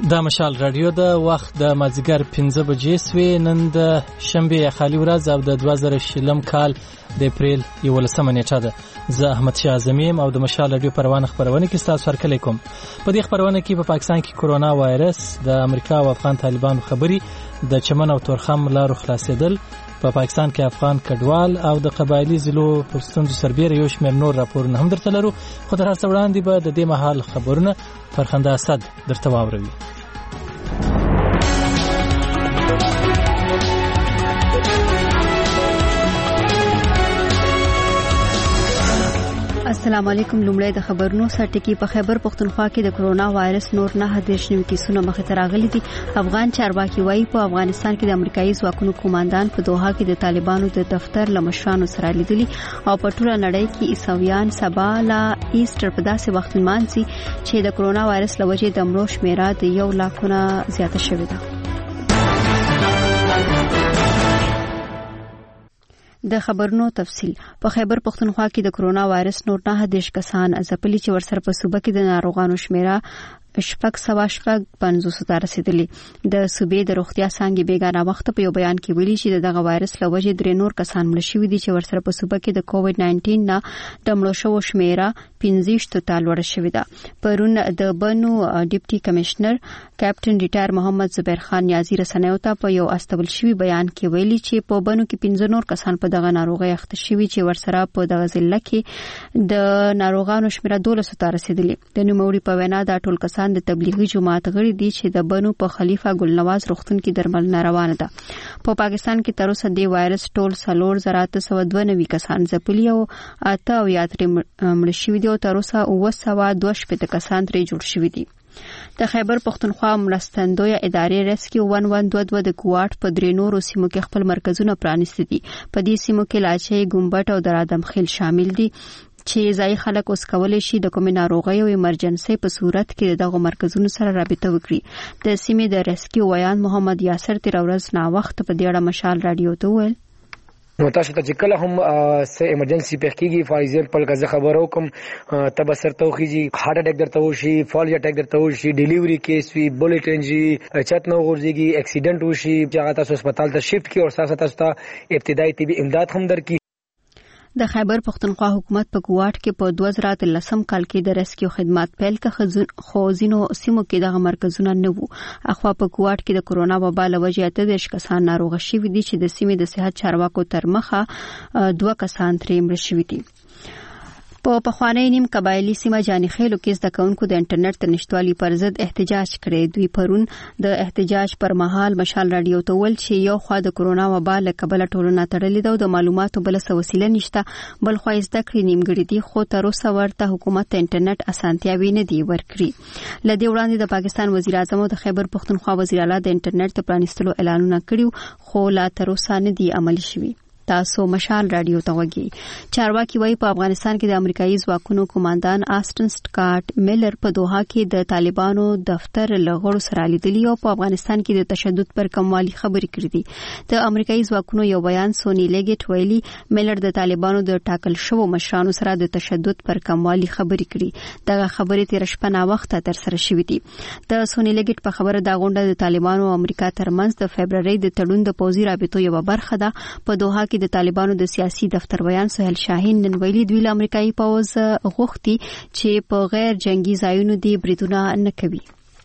دا مشال رادیو د وخت د مازیګر 15 بجې سوی. نن د شنبه خالی ورځ او د 2020 کال د اپریل 11 نیټه ده. زه احمد شاه اعظمیم او د مشال رادیو پروانه خبرونه کې تاسو سره کلیکم. په دې خبرونه کې په پاکستان کې کرونا وایرس، د امریکا او افغان طالبانو خبري، د چمن او تورخم لارو خلاصېدل، په پاکستان کې افغان کډوال او د قبایلی ضلعو پر ستونزو سربېره یو شمېر نور راپورونه هم درته لرو. خو تر هر څه وړاندې به د دې مهال خبرونه فرخنده اسد درته واوروي. السلام علیکم. لومړی د خبرونو سرټکی. په خیبر پختونخوا کې د کرونا وایرس نور 9 نوي کیسونه مخې ته راغلي دي. افغان چارواکي وايي په افغانستان کې د امریکایي ځواکونو قوماندان په دوحه کې د طالبانو د دفتر لمشرانو سره لیدلي او په ټوله نړۍ کې عیسویان سبا لا ایسټر په داسې وخت لمانځي چې د کرونا وایرس له وجې د مړو شمیره د 1 لک زیاته شوې ده. د خبرونو تفصیل. په خیبر پختونخوا کې د کرونا وایرس نور 9 کسان ځپلي چې ورسره په صوبه کې د ناروغانو شمیره 650 ته رسیدلی. د صوبې د روغتیا څانګې بیګانه وخت په یو بیان کې ویلي چې دغه وایرس له وجې 3 نور کسان مړ شوي دي چې ورسره په صوبه کې د کووډ 19 نه د مړو شوو شمیره 15 ته لوړه شوې ده. پرون د بنو ډیپټي کمشنر کیپټن ریټایر محمد زبیر خان نیازی رسنیو ته په یو استول شوی بیان کې ویلي چې په بنو کې 15 نور کسان په دغه ناروغي اخته شوي چې ورسره په دغه ضلع کې د ناروغانو شمیره 12 ته رسیدلی. د نوموړي په وینا دا ټول کسان د تبلیغي جماعت غړي دي چې د بنو په خلیفہ ګل نواز روغتون کې درملنه روانه ده. په پاکستان کې تر اوسه د وایرس ټول 3,992 کسان ځپلي او 8 یاتري مړ شوي دي او تر اوسه 922 کسان ترې جوړ شوي دي. د خیبر پختونخوا مرستندوی ادارې ریسکیو 1122 د کوواټ په 3 نورو سیمو کې خپل مرکزونه پرانیستي دي. په دې سیمو کې لاچي، ګمبټ او درادم خیل شامل دي چې ځای خلک اوس کولای شي د کومې ناروغۍ او ایمرجنسي په صورت کې دغه مرکزونو سره رابطه وکړي. د سیمې د ریسکیو ویان محمد یاسر تیر ورځ نا وخت په دې اړه مشال رادیو ته ویل. نو تاسو ته چې کله هم سه ایمرجنسي پېښیږي، فار ایگزامپل که زه خبرو کوم تب سرته وخیږي، هارت اٹیک درته وشي، فالج اٹیک درته وشي، ډیلیوري کیس وي، بولټ انجری، چت نو ورځيږي، اکسیډنٹ وشي چې هغه تاسو هسپتال ته شفت کی او تاسو ته ابتدایي طبي امداد هم درکړي. د خیبر پختونخوا حکومت په کوواټ کې په 2013 کال کې د ریسکیو خدمات پیل کړ، خو ځینو سیمو کې دغه مرکزونه نه وو. اخوا په کوواټ کې د کرونا وبا له وجې 18 کسان ناروغ شوي دي چې د سیمې د صحت چارواکو تر مخه 2 کسان ترې مړ شوي دي. په پخوانی نیم قبایلی سیمه جانخیلو کې د کونکو د انټرنیټ تر نشټوالي پر ضد احتجاج کړی. دوی پرون د احتجاج پر مهال مشال رادیو ته ول چې یو خوا د کرونا وبا له کبله ټولنه تړلې ده او د معلوماتو بل څه وسیله نشته، بل خو زده کړې نیمګړي دي، خو تر اوسه ورته حکومت ته انټرنیټ اسانتیاوي نه دی ورکړي. لدې وړاندې د پاکستان وزیر اعظم او د خیبر پختونخوا وزیر اعلی د انټرنیټ ته پرانیستلو اعلانونه کړیو، خو لا تر اوسه نه دی عملي شوي. تاسو مشال رادیو ته وګورئ. چارواکي وايي په افغانستان کې د امریکایي ځواکونو قوماندان آسټن سکاټ میلر په دوحه کې د طالبانو دفتر لغړو سره لیدلي او په افغانستان کې د تشدد پر کموالي خبرې کړې دي. د امریکایي ځواکونو یو بیان سونی لیګټ ویلي میلر د طالبانو د ټاکل شوو مشرانو سره د تشدد پر کموالي خبرې کړې. دغه خبرې تیر شپه نا وخت تر سره شوې دي. د سونی لیګټ په خبره دا غونډه د طالبانو او امریکا ترمنځ د فبرवरी د تړون د پوځي رابطو یو برخه ده. په دوحه کې د طالبانو د سیاسي دفتر بیان سهیل شاهین نن ویلي دوی له امریکایي پوځ غوښتي چې په غیر جنگي ځایونو دی بریدونه نه کوي.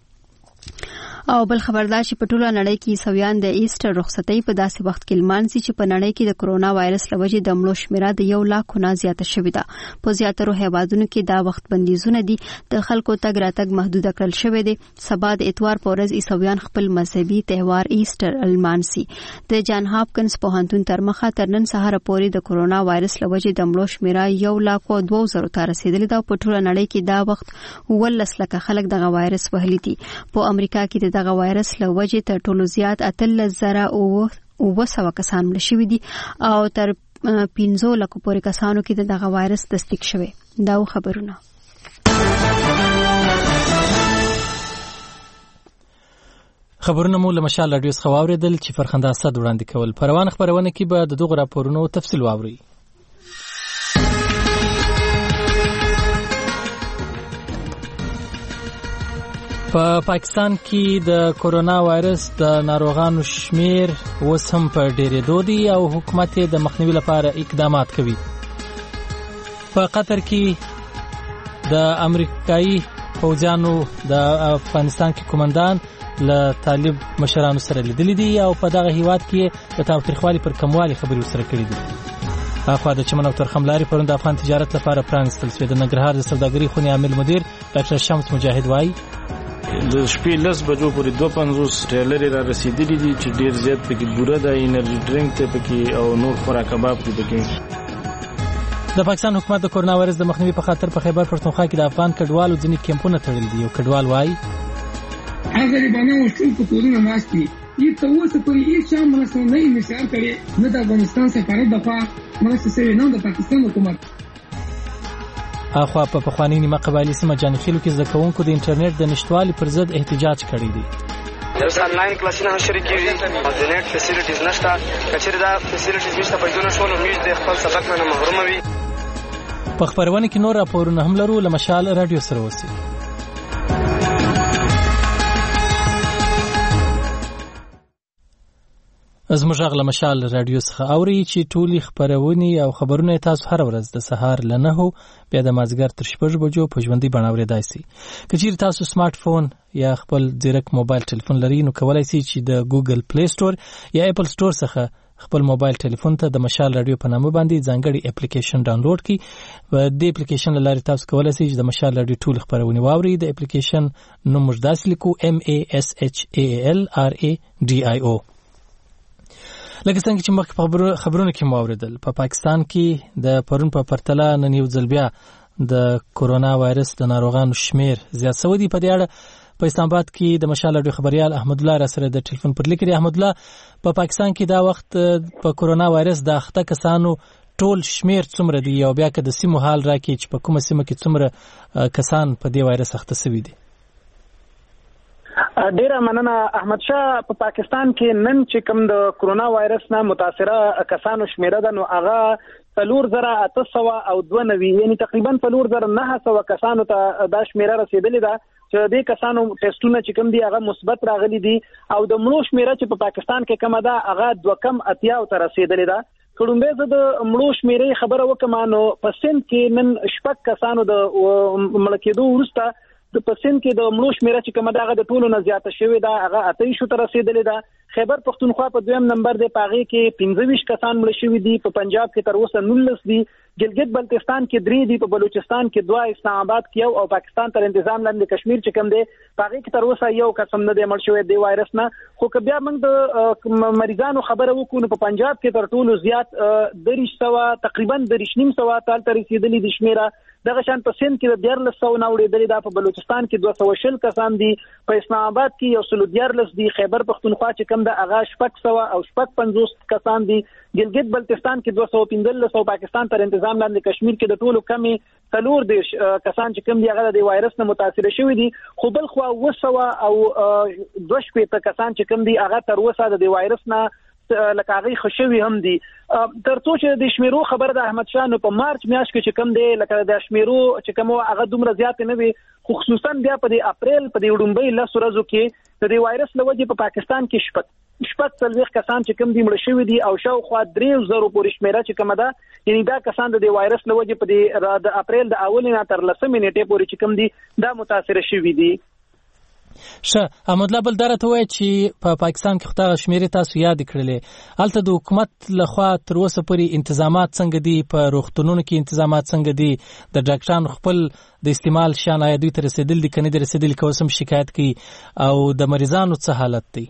او بل خبردار چې په ټوله نړۍ کې عیسویان د ایسټر رخصتۍ په داسې وخت کې لمانځي چې په نړۍ کې د کرونا وایرس له وجې د مړو شمیره د 1 لک نه زیاته شوې ده. په زیاترو هیوادونو کې دا وخت بندیزونه دي، د خلکو تګ راتګ محدود کړل شوی دی. سبا د اتوار په ورځ عیسویان خپل مذهبي تهوار ایسټر لمانځي. د جان هاپکنز پوهنتون تر مخه تر نن سهار پورې د کرونا وایرس له وجې د مړو شمیره 1,02,000 ته رسیدلې ده. په ټوله نړۍ کې دا وخت 19 لک خلک دغه وایرس وهلي دي. په امریکا کې دغه وایرس له وجې تر ټولو زیات 13,900 کسان مړ شوي دي او تر 15 لک پورې کسانو کې دغه وایرس تصدیق شوی. دا خبرونه. خبرونه مو له مشال رادیو څخه واوریدل چې فرخنده اسد وړاندې کول. پروان خبرونه کې به د دغه راپورونو تفصیل واوري. په پاکستان کې د کورونا وایرس د ناروغانو شمیر اوس هم په ډېرېدو دی او حکومت د مخنیوي لپاره اقدامات کوي. په قطر کې د امریکایي پوځیانو د افغانستان کې قومندان له طالب مشرانو سره لیدلي دي او په دغه هیواد کې د تاوتریخوالي پر کموالي خبرې سره کړي دي. اخوا د چمن او ترخم لارې پرون د افغان تجارت لپاره پرانستل شوې. د ننګرهار د سوداګرۍ خونې عامل مدیر ډاکټر شمس مجاهد وایي د شپې 10 بجو پورې 250 ټریلر را رسیدلي دي چې ډیر زیات پکې بوره د انرژي ډرینک ته پکې او نور خوراک کباب پکې. د پاکستان حکومت د کورونا وایرس د مخنیوي په خاطر په خیبر پښتونخوا کې د افغان کډوالو ځینې کیمپونه تړلي دي. یو کډوال وایي اگر باندې وشو په کورونا ماسکی یہ تو وہ سے کوئی ایک شام مناسب نہیں نشار کرے نہ د افغانستان سفارت دفاع مناسب سے نه د پاکستان حکومت. اخوا په پخوانی نیمه قبایلی سیمه جانخیلو کې زده کوونکو د انټرنیټ د نشټوالي پر ضد احتجاج کړی دی. اوس انلاین کلاسونه شریکېږي او د نت فیسیلیټیز نشته. کچېرې دا فیسیلیټیز نشته پیدا نه شول موږ د خپل سبق نه محروم وي. په خبرونه کې نور راپورونه هم لرو. له مشال رادیو سره اوسئ. زموږ غږ له مشال رادیو څخه اوري چې ټولي خبرونه او خبرونه تاسو هر ورځ د سهار له 9 بیا د مازیګر تر 6 بجو په ژوندۍ بڼه اورېدای شئ. که چیرې تاسو سمارټ فون یا خپل ځیرک موبایل ټلیفون لرئ نو کولای شئ چې د ګوګل پلی سٹور یا اپل سٹور څخه خپل موبایل ټلیفون ته د مشال رادیو په نامه باندې ځانګړي اپلیکیشن ډاونلوډ کړئ. په دې اپلیکیشن له لارې تاسو کولای شئ چې د مشال رادیو ټول خبرونه واورئ. د اپلیکیشن نوم موږ داسې لیکو MASHALRADIO. لکه څنګه چې مخکې په خبرونو کې مو اوریدل په پاکستان کې د پرون په پرتله نن یو ځل بیا د کورونا وایرس د ناروغانو شمیر زیات شوی دی. په دې اړه په اسلام آباد کې د مشال رادیو خبريال احمد الله را سره د ټلیفون پر لیکري. احمد الله، په پاکستان کې دا وخت په کورونا وایرس د اخته کسانو ټول شمیر څومره دی او بیا که د سیمو حال راکړي چې په کومه سیمه کې څومره کسان په دې وایرس اخته شوي دي؟ ډیره مننه احمد شاه. په پاکستان کې نن چې کوم د کورونا وایرس نه متاثره کسانو شمیره ده نو هغه 4892 یعنی تقریبا 4900 کسانو ته دا شمیره رسیدلې ده چې د کسانو ټیسټونه چې کوم دي هغه مثبت راغلي دي او د مړو شمیره چې په پاکستان کې کومه ده هغه 2.80 ته رسیدلې ده. کډومبه زه د مړو شمیره خبره وکم نو په سند کې نن شپږ کسانو د ملکیدو ورسته د پسند کې د مړو شمیره چې کومه ده هغه د ټولو نه زیاته شوې ده هغه 28 ته رسیدلې ده. خیبر پښتونخوا په دویم نمبر دی، پاغي کې 25 کسان مړ شوي دي. په پنجاب کې تر اوسه 19 دي. ګلګت بلتستان کې 3 دي، په بلوچستان کې 2، اسلام آباد کې 1 او پاکستان تر تنظیم لاندې کشمیر چې کوم دی پاغي کې تر اوسه 1 کس نه دی مړ شوی دی وایرس نه. خو که بیا موږ د مریضانو خبره وکړو نو په پنجاب کې تر ټولو زیات 300 تقریبا 300 تل تر رسیدلې دي شمیره. دغه شان په سند کې 1400 نه وړېدلې ده. په بلوچستان کې 220 کسان دي. په اسلام آباد کې 114 دي. خیبر پښتونخوا چې کوم د اغا 600 او 650 کسان دي. ګلګت بلتستان کې 215 او پاکستان تر تنظیم لاندې کشمیر کې د ټولو کمی 4 کسان چې کوم دی هغه د وایرس نه متاثر شوي دي. خو بل خو 200 او 200 کسان چې کوم دی هغه تر اوسه د وایرس نه لکه هغه خوشوي هم دي. ترڅو چې د شمیرو خبر د احمد شاه نو په مارچ میاشت کې چې کوم دی لکه د شمیرو چې کوم هغه دومره زیات نه وي، خو خصوصا بیا په د اپریل په د وډمبۍ لاسو ورځو کې د وایرس لوجه په پاکستان کې شپږ کسان چې کوم دی مړ شوي دي او شاوخوا 3000 پورې شمیره چې کوم ده یعنی دا کسان د وایرس لوجه په د اپریل د اول نه تر 10 نیټې پورې چې کوم دی دا متاثر شوي دي. احمد الله بل درته وای چې په پاکستان کې خدای شمیرې تاسو یاد کړلې، البته د حکومت لخوا تر اوسه پورې انتظامات څنګه دي؟ په روغتونونو کې انتظامات څنګه دي؟ د ډاکټرانو خپل د استعمال شان آیا دوی ته رسیدل دي کنه د رسیدل کوم شکایت کوي او د مریضانو څه حالت دی؟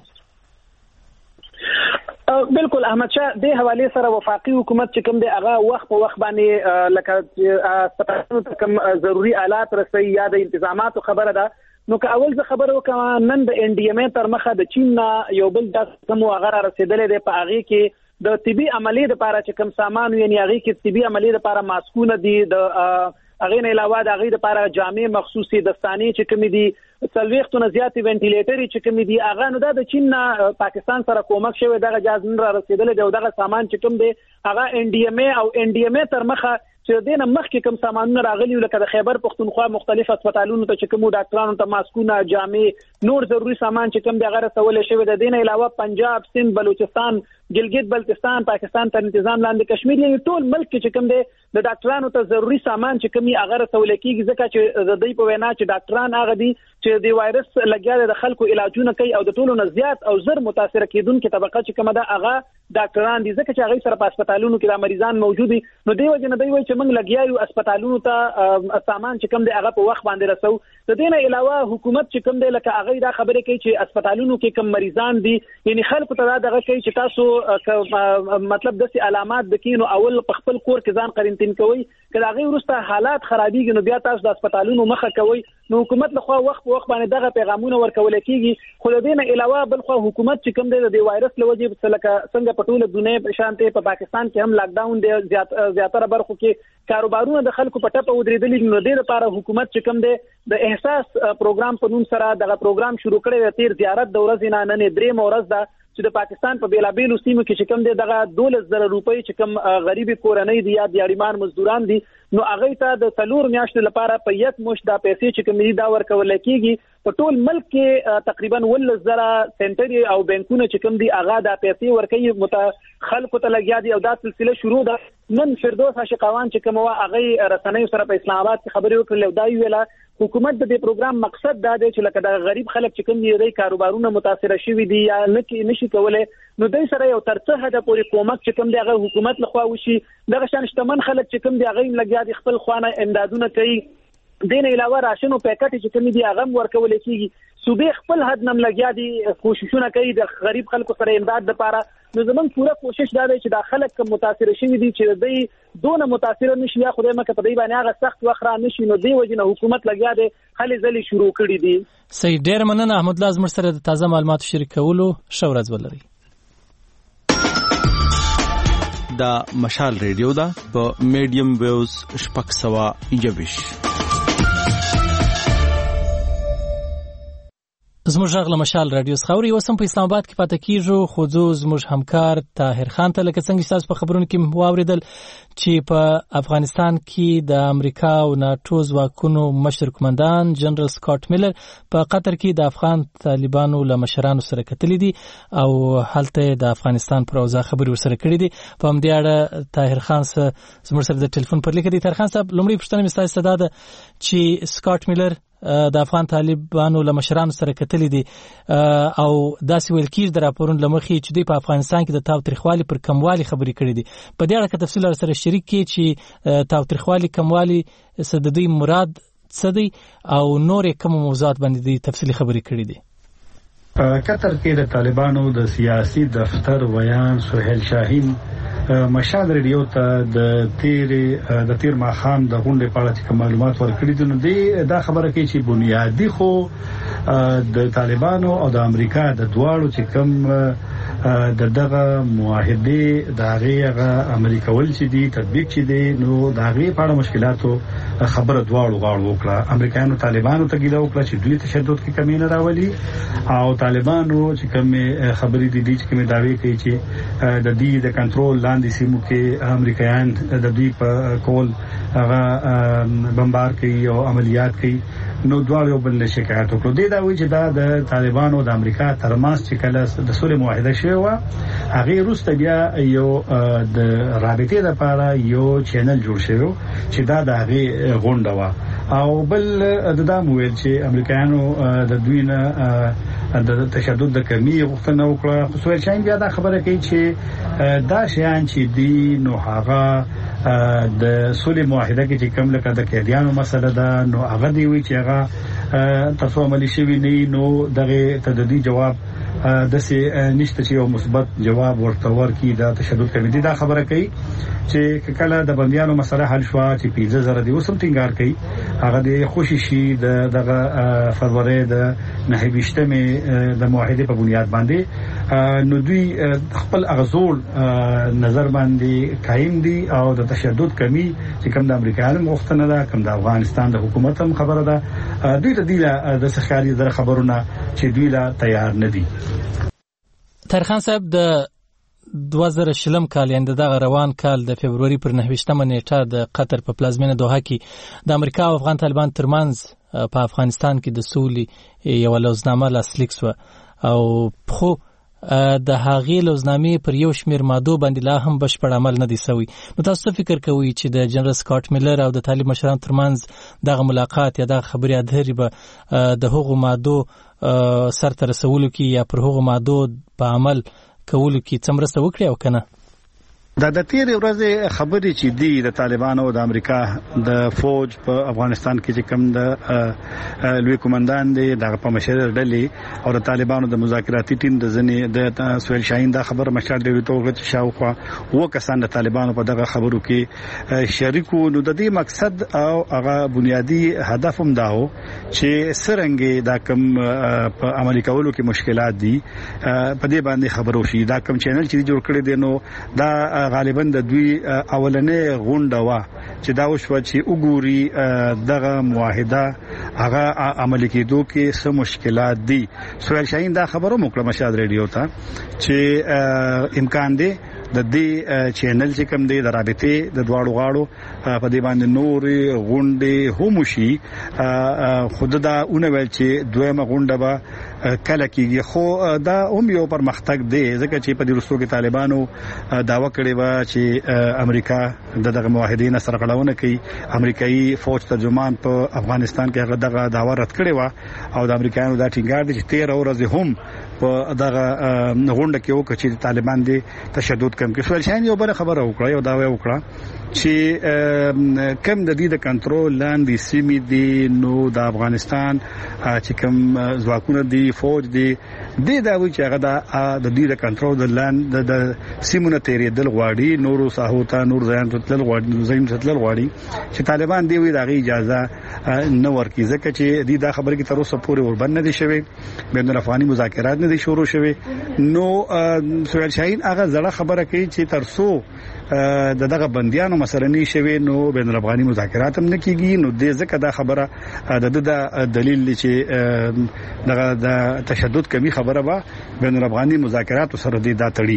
بالکل احمد شاه، د حواله سره وفاقي حکومت چې کوم دی هغه وخت په وخت باندې لکه ستاسو کوم ضروري آلات رسي یا د انتظاماتو خبره ده. نو که اول زه خبر وکم نن د ان ډي ام تر مخه د چین یو بل د کوم هغه رسیدلې ده په هغه کې د طبي عملیات لپاره چې کوم سامان یعنی هغه کې طبي عملیات لپاره ماسکونه دي، د هغه نه علاوه د هغه لپاره جامع مخصوصي دستانې چې کوم دي، څلويختونه زیات وینټیلیټر چې کوم دي هغه نو د چین پاکستان سره کومک شوی دغه جاز نه رسیدلې ده او دغه سامان چې کوم دی هغه ان ډي ام او ان ډي ام تر مخه چې دینه مخکې کوم سامانونه راغلي لکه د خیبر پختونخوا مختلف هسپتالونو ته چې کوم ډاکټرانو ته ماسکونه جامې نور ضروري سامان چې کوم د غره سوال شوی د دینه علاوه پنجاب سند بلوچستان ګلګت بلتستان پاکستان تر تنظیم لاندې کشمیر یعنی ټول ملک کې چې کوم د ډاکټرانو ته ضروري سامان چې کومي هغه سوال کیږي ځکه چې د دې په وینا چې ډاکټران هغه دي چې د وایرس لګیا د خلکو علاجونه کوي او د ټولو نه زیات او زر متاثر کیدونکو طبقه چې کومه ده هغه ډاکټران دي ځکه چې هغه سره په هسپتالونو کې د مریضان موجود دي نو دی وجه نه دی وایي چې موږ لګیا یو هسپتالونو ته سامان چې کوم دی هغه په وخت باندې رسو د دې نه علاوه حکومت چې کوم دی لکه هغه دا خبره کوي چې هسپتالونو کې کوم مریضان دي یعنی خلکو ته دا دغه کوي چې تاسو مطلب د سي علامات د کینو اول په خپل کور کې ځان قرنټین کوي کله هغه ورسته حالات خرابېږي نو بیا تاسو د هسپتالونو مخه کوي نو حکومت له خوا وخت په وخت باندې دغه پیغامونه ورکول کیږي خو د دې نه علاوه بل خو حکومت چې کوم دی د وایرس له وجې څنګه په ټوله دنیا په شانته په پاکستان کې هم لاک ډاون دی زیاتره برخو کې کاروبارونه د خلکو په ټپه ودرېدلي نو د دې لپاره حکومت چې کوم دی د احساس پروګرام په نوم سره دغه پروګرام شروع کړی دی تیر زیارت د ورځې نه نن درې ورځ ده چې د پاکستان په بیلابیلو سیمو کې چې کوم دی دغه 12,000 روپۍ چې کوم غریبي کورنۍ دي یا دیاړیمان مزدوران دي نو هغه ته د 4 میاشتو لپاره په یک مشت د پیسې چې کوم دی دا ورکول کیږي په ټول ملک کې تقریبا 10,000 سنټري او بانکونه چې کوم دی هغه د پیسې ورکوي خلکو ته لګیا دي او دا سلسله شروع ده نن فردوس عاشقوان چې کوم هغه رسنۍ سره په اسلام آباد کې خبرې وکړل او دا ویلا حکومت د دې پروګرام مقصد دا دی چې لکه د غریب خلک چې کوم دی کاروبارونه متاثر شوي دي یا نشي کولای نو دای سره یو ترڅه د پوری کومک چې کوم دی هغه حکومت لخوا وشي دغه شان شتمن خلک چې کوم دی هغه لګیا دي خپل خوانه امدادونه کوي دین علاوه راشن او پیکټ چې کوم دی هغه ورکول کیږي صوبې خپل حد نم لګیا دي کوششونه کوي د غریب خلکو سره امداد لپاره نو زمون پوره کوشش دا دی چې د خلک کم متاثر شوي دي چې دوی دونه متاثر نشي یا خدای مکه په دې باندې هغه سخت وخره نشي نو دی وجنه حکومت لګیا دی خلې ځلې شروع کړي دي سید ډیر مننه احمد لازم سره د تازه معلوماتو شریکولو شو ورځ ولري دا مشال ریډیو دا په میډیم ویوز شپږ سوه یویش زموږ غږ له مشال رادیو څخه اوري اوس هم په اسلام آباد کې پاتې کیږو خو زموږ همکار طاهر خان ته لکه څنګه تاسو په خبرونو کې واوریدل چې په افغانستان کې د امریکا او ناتو ځواکونو مشر کمانډان جنرال سکاټ میلر په قطر کې د افغان طالبانو له مشرانو سره کتلي دي او هلته د افغانستان پر اوضاع خبرې ورسره کړې دي په همدې اړه طاهر خان سره زموږ سره د ټلیفون پر لیکه دي طاهر خان صاحب لومړی پوښتنه مې ستاسو ته ده چې سکاټ میلر د افغان طالبانو له مشرانو سره کتلي دي او داسې ویل کېږي د راپورونو له مخې چې دوی په افغانستان کې د تاوتریخوالي پر کموالي خبرې کړې دي په دې اړه که تفصیل سره شریک کړي چې تاوتریخوالي کموالي څه د دوی مراد څه دی او نورې کوم موضوعات باندې دوی تفصیلي خبرې کړې دي قطر کې د طالبانو د سیاسي دفتر ویان سهیل شاهین مشال ریډیو ته د تیر ماخام د غونډې په اړه چې معلومات ورکړي دي نو دا خبره کوي چې بنیادی خو د طالبانو او د امریکا د دواړو چې کوم دغه معاهده د هغه امریکا ول چې دي تطبیق چې دي نو د هغه په اړه مشکلاتو خبره دواړو غاړو وکړه امریکایانو طالبانو ته ګیله وکړه چې دوی تشدد کې کمی نه راولي او طالبانو چې کوم خبرې دي چې کوم داوی کوي چې د دې د کنټرول لاندې سیمو کې امریکایان د دوی په کول هغه بمبار کوي او عملیات کوي نو دواړو بل شکایت وکړو دا وایي چې دا د طالبانو د امریکا ترمنځ چې کله د صلح معاهده شوی و هغه روسته بیا یو د رابطې لپاره یو چینل جوړ شوی چې دا د هغه غونډه و او بل د مویل چې امریکایانو د دوی نه د تشدد د کمی غوښتنه وکړه خو سویل شاین بیا دا خبره کوي چې دا شیان چې دی نو هغه د صلح معاهده کې چې کوم لکه د قیدیانو مسله ده نو هغه دی وی چې هغه تاسو عملی شوی نه نو دغه تددی جواب د سه نشته چې یو مثبت جواب ورته ورکړي د تشدد کمیټې دا خبره کوي چې کله د بنديانو مسله حل شو چې 15000 دی وسم ټینګار کوي هغه د خوشي شي دغه فروری د 29مه د معاهده په بنیاد باندې نو دوی خپل اغزول نظر باندې قائم دي او د تشدد کمی چې کوم د امریکایانو مختنه ده کوم د افغانستان د حکومت هم خبره ده دوی ته دی د سخاري در خبرونه چې دوی لا تیار نه دي طاهر خان صاحب د 2020 کال یعنی دغه روان کال د فبرवरी پر 9 نیټه د قطر په پلازمینه دوحه کې د امریکا او افغان طالبان ترمنځ په افغانستان کې د سولې یو لوزنامه لاسلیک شو او خو د هغې لوزنامې پر یو شمیر مادو باندې لا هم بشپړ عمل نه دی شوی. نو تاسو فکر کوئ چې د جنرال سکاټ میلر او د طالب مشرانو ترمنځ دغه ملاقات یا دغه خبرې اترې به د هغو مادو سرته رسولو کې یا پر هغو مادو په عمل کولو کې څه مرسته وکړي او کنه؟ د تیرې ورځې خبرې چې دی د طالبانو او د امریکا د فوج په افغانستان کې چې کوم د لوی کمانډان دی د په مشر ډلې او د طالبانو د مذاکراتي ټیم د ځنې د سویل شاهین دا خبر مشر ډېر توګه شاوخوا و کسان د طالبانو په دغه خبرو کې شریکو. نو د دې مقصد او هغه بنیادی هدف هم دا و چې سرنګي دا کوم په عملي کولو کې مشکلات دي په دې باندې خبرو شي. دا کوم چینل چې جوړ کړی دی نو دا غالبا د دوی اولنې غونډه وا چې دا وشو چې وګوري دغه معاهده هغه عملي کېدو کې څه مشکلات دي. سویل شاهین دا خبرو مکړه مشاد ریډیو ته چې امکان دی د دې چینل چې کوم دی د رابطې د دواړو غاړو په دې باندې نورې غونډې هم شي. خود دا اونول چې دویمه غونډه به کله کېږي خو دا هم یو پرمختګ دی ځکه چې په دې وروستو کې طالبانو داوا کړې و چې امریکا دغه معاهدې نه سرغړونه کوي. امریکایي فوج ترجمان په افغانستان کې هغه دغه داوا رد کړې و او د امریکایانو دا ټینګار دي چې 13 ورځې هم په دغه غونډه کې وکړي چې طالبان دي تشدد کم کړي. سوال شاین یو بل خبره وکړه یو داوا وکړه چې کم د دې د کنټرول لاندې سیمې دي نو د افغانستان چې کم ځواکونه دي فوج دي د دا وی چې هغه د دې د کنټرول د لاند د سیمونه تیرېدل غواړي نورو ساحو ته نور ځان تل غواړي زین تل غواړي چې طالبان دی وی دغه اجازه نه ورکړي ځکه چې دې دا خبره کې تر اوسه پورې وربند نه دي شوی بین الافغاني مذاکرات نه دي شروع شوی. نو سویل شاهین هغه زړه خبره کوي چې ترسو دغه بنديانو مسله نه شوی نو بین الافغاني مذاکرات هم نه کیږي. نو دې ځکه دا خبره د دلیل چې دغه د تشدد کمی خبره به بین الافغاني مذاکرات سره دا تړي.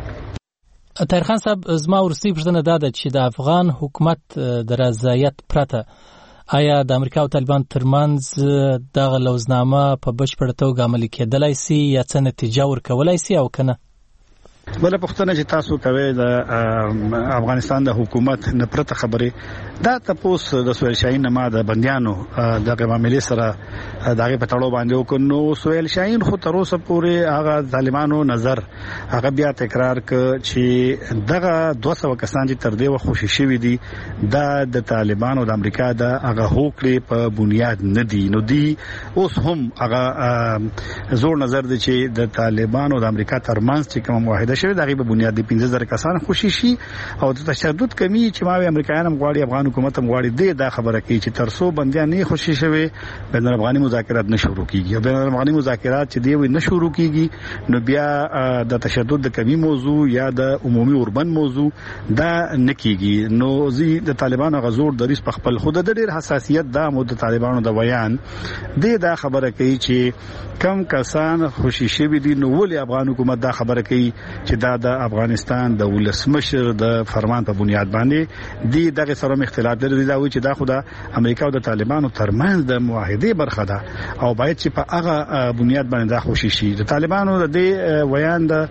طاهر خان صاحب زما ورستی پوښتنه دا ده چې د افغان حکومت د رضایت پرته آیا د امریکا او طالبان ترمنځ دغه لوزنامه په بشپړ توګه عملي کېدلای شي یا څه نتیجه ورکولای شي او کنه؟ بل پښتنه چې تاسو کوي د افغانستان د حکومت نه پرته خبره دا تاسو د سویل شاهین ما د بنديانو د معاملې سره دغه په تړاو باندې وکړو. سویل شاهین خو تر اوسه پورې هغه طالبانو نظر هغه بیا تکرار ک چې دغه 200 کسان چې تر دې وخت خوشي شوی دي دا د طالبانو د امریکا د هغه هوکړې په بنیاد نه دي. نو دی اوس هم هغه زور نظر دي چې د طالبانو د امریکا ترمنځ چې کوم معاهده شوی دغه په بنیاد د 15000 کسان خوشي شي او د تشدد کمی چې ما امریکایان هم غواړي افغان حکومت هم غواړي دا خبره کوي چې ترسو بنديان نه خوشي شوی بین الافغاني مذاکرات نه شروع کیږي. بین الافغاني مذاکرات چې دی نه شروع کیږي نو بیا د تشدد د کمی موضوع یا د عمومي اوربن موضوع دا نه کیږي. نو زی د طالبانو غزور د ریس په خپل خود د ډیر حساسیت دا مو د طالبانو د بیان دا خبره کوي چې کم کسان خوشي شوی دي نو ولې افغان حکومت دا خبره کوي چې دا د افغانستان د ولسمشر د فرمان په بنیاد باندې دغه سره اختلاف لري. دا وایي چې دا خو د امریکا او د طالبانو ترمنځ د معاهده برخه ده او باید چې په هغه بنیاد باندې دا خوشي شي. د طالبانو د دې ویان د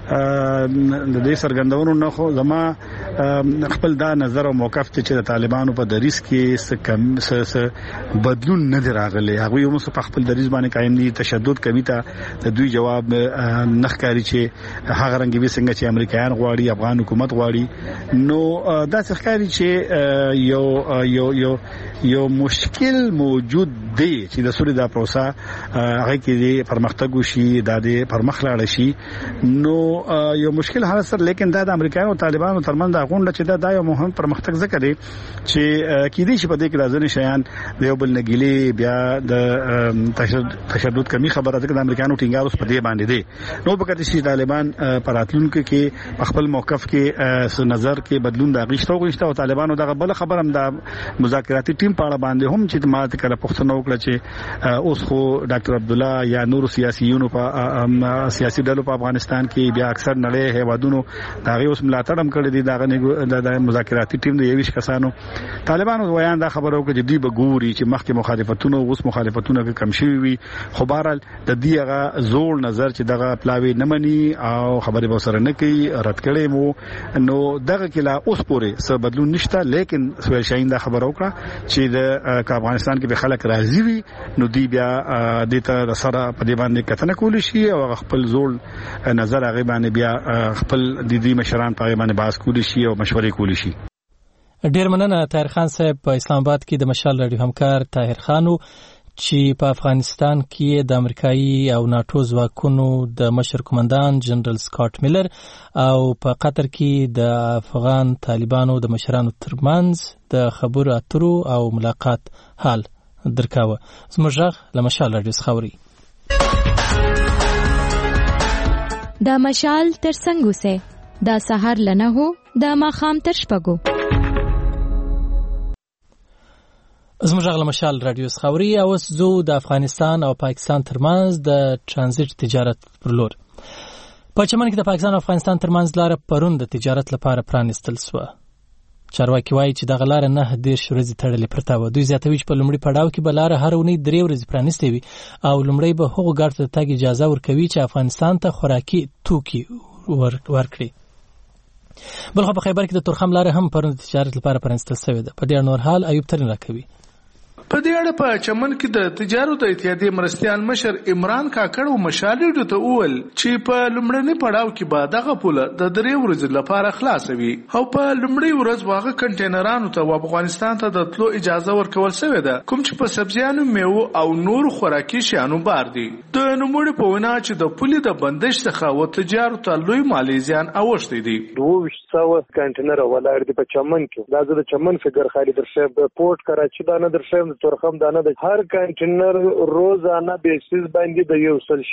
دې سرګندونو نه خو زما خپل دا نظر او موقف چې د طالبانو په دریس کې څه بدلون نه دی راغلی. هغه یو مس په خپل دریس باندې قائم دي. تشدد کمی ته د دوی جواب نخکاری چې هغه رنګ به څنګه چې امریکایان غواړي افغان حکومت غواړي. نو دا څرګندي چې یو مشکل موجود دی چې د سولې د پروسه هغه کې پرمختګ وشي د پرمخ لاړ شي. نو یو مشکل حالت سره لیکن دا د امریکایانو او طالبانو ترمنځ د غونډه چې دا یو مهم پرمختګ ذکر دی چې کې دي چې په دې کې راځنی شیان د یو بل نګیلي بیا د تشدد کمی خبره ده د امریکایانو ټینګار اوس په دې باندې دی. نو په کتي چې طالبان پراتلونکو کې خپل موقف کې نظر کې بدلون دا غوښتو او طالبانو دغه بل خبر هم د مذاکراتي ټیم په اړه باندې هم چې ماته کله پښتنو وکړه چې اوس خو ډاکټر عبد الله یا نور سیاسيونو په سیاسي ډلو په افغانستان کې بیا اکثر نړۍ هیوادونو دا غي اوس ملاتړ هم کړی دی د مذاکراتي ټیم د 21 کسانو. طالبانو وایي دا خبره وکړه چې دوی به ګوري چې مخکې مخالفتونه اوس مخالفتونه کم شوي وي، خو بهرحال د دې هغه زوړ نظر چې دغه پلاوی نه مني او خبرې به سره نه کوي رد کړي مو نو دغه کله اوس پورې څه بدلون نشته. لیکن سویل شاهین دا خبره وکړه چې د افغانستان کې به خلک راضي وي نو دی بیا د ته سره په دې باندې کتنه کولی شي او خپل زوړ نظر هغه باندې بیا خپل د دې مشران په باندې باز کولی شي او مشورې کولی شي. ډیر مننه طاهر خان صاحب په اسلام آباد کې د مشال رادیو همکار طاهر خانو چې په افغانستان کې د امریکایي او ناتو ځواکونو د مشر کمانډان جنرال سکاټ میلر او په قطر کې د افغان طالبانو د مشرانو ترمنځ د خبرو اترو او ملاقات حال درکاوه. زموږ غږ له مشال رادیو څخه اوري. د مشال تر څنګ اوسه د سحر لنهو د ماخام تر شپږو. زموږ غږ له مشال رادیو څخه اوري. اوس زه د افغانستان او پاکستان ترمنځ د ترانزیت تجارت پر لور. په چمن کې د پاکستان او افغانستان ترمنځ لار پرون د تجارت لپاره پرانستل شوه. چارواکي وایي چې دغه لار 9 ورځې تړلې پرته وه. دوی زیاتوي چې په لومړي پړاو کې به لار هر اونۍ 3 ورځې پرانستې وي او لومړی به هغو ګاډو ته تګ اجازه ورکوي چې افغانستان ته خوراکي توکي ورکړي. بلخو په خیبر کې د تورخم لار هم پرون د تجارت لپاره پرانستل شوې ده. په ډیر نور حال ایوب ترین راکوي. په دې اړه په چمن کې د تجارت اتحادیې مرستيال مشر عمران کاکړ او مشالې ته وویل چې په لومړني پړاو کې به دغه پوله د 3 ورځې لپاره خلاصوي او په لومړی ورځ واغه کنټینرانو ته افغانستان ته د تلو اجازه ورکول شوې ده کوم چې په سبزیانو میوه او نور خوراکي شیانو بار دي. د نوموړي په وینا چې د پولې د بندش څخه و تجارت لوی مالی زیان اوښتي دي. 200 کنټینر ولاړ دي په چمن کې. دا د چمن فګر خالد درشب پورت کراچي دا نه درشب تورخم دانه د هر کنټینر روزانه بیسیس باندې د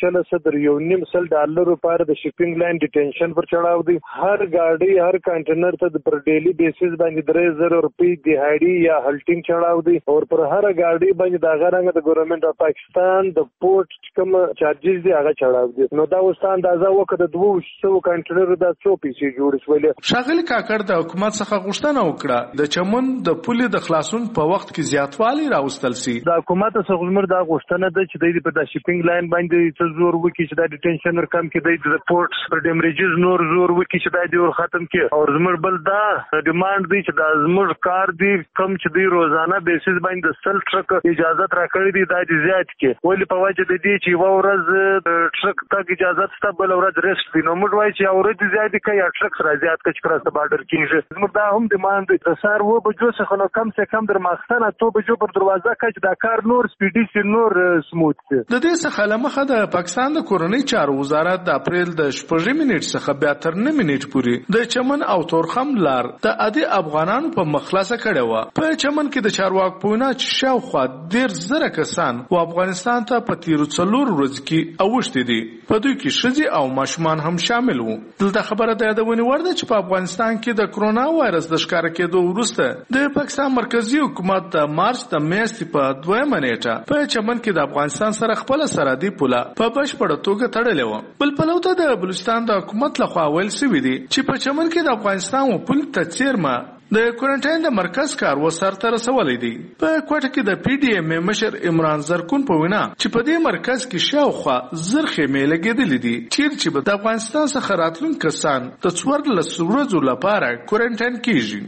1.5 $1.5 لپاره د شپینګ لاین ډیټنشن پر چړاو دی. هر گاډي هر کنټینر ته پر ډیلی بیسیس باندې 3000 روپۍ دهاړي یا هلټینګ چړاو دی او پر هر گاډي باندې د غرنګ د ګورنمنت اف پاکستان د پورت کوم چارجز دی هغه چړاو دی. نو دا اوس اندازه وکړه د 200 کنټینر د 100 پیسې جوړ شولې. شاغلی کاکړ د حکومت څخه غوښتنه وکړه د چمن د پولې د خلاصون په وخت کې زیاتوالی راوستل سي. د حکومت څخه زموږ دا غوښتنه ده چې د په شپینګ لاین باندې څه زور وکړي چې د ډیټنشن ورکم کې د پورټس پر ډیمریجز نور زور وکړي چې د دې ختم کې او زموږ بل دا ډیماند دی چې د زموږ کار دی کم چې دی روزانه بیسیس باندې سل ټرک اجازه راکړي دي د زیات کې ولې په وجه د دې چې یو ورځ ټرک تک اجازه ستا بل ورځ ریسټ دی. نو موږ وایي چې اورې زیات کې یا ټرک سره زیات کې کراس د بارډر کې زموږ دا هم ډیماند دی. سر و بجو څخه نو کم څه کم در مخسنه تو بجو پر دروازه کې دا کار نور سپیډي سي نور سموث. د دې څخه لمخه د پاکستان د کورنۍ چارو وزارت د اپریل د 8 منټ څخه بیا تر 9 منټ پورې د چمن او تورخم لار د عادي افغانانو په مخلصه کړې و. په چمن کې د چارواک پونه چې شاوخوا 10000 کسان و افغانستان ته په تیرو 4 ورځې کې اوښتي دي. په دوی کې ښځې او ماشومان هم شامل وو. دلته خبره ده د ونی ورده چې په افغانستان کې د کرونا وایرس د ښکار کېدو وروسته د پاکستان مرکزی حکومت د مارچ د میاشتې په 2 منېټه په چمن کې د افغانستان سره خپل سرحدي پوله په بشپړه توګه تړلې و. بل پلو ته د بلوچستان د حکومت لخوا ویل شوی دی چې په چمن کې د افغانستان و پول ته څیرمه د کوارنټاین د مرکز کار وسارته رسولې دي. په کوټه کې د پی ډی ایم مشر عمران زرکون په وینا چې په دې مرکز کې شاوخوا زرخه میله کېدلې دي چې د افغانستان څخه راتلونکي کسان د 14 ورځې لپاره کوارنټاین کیږي.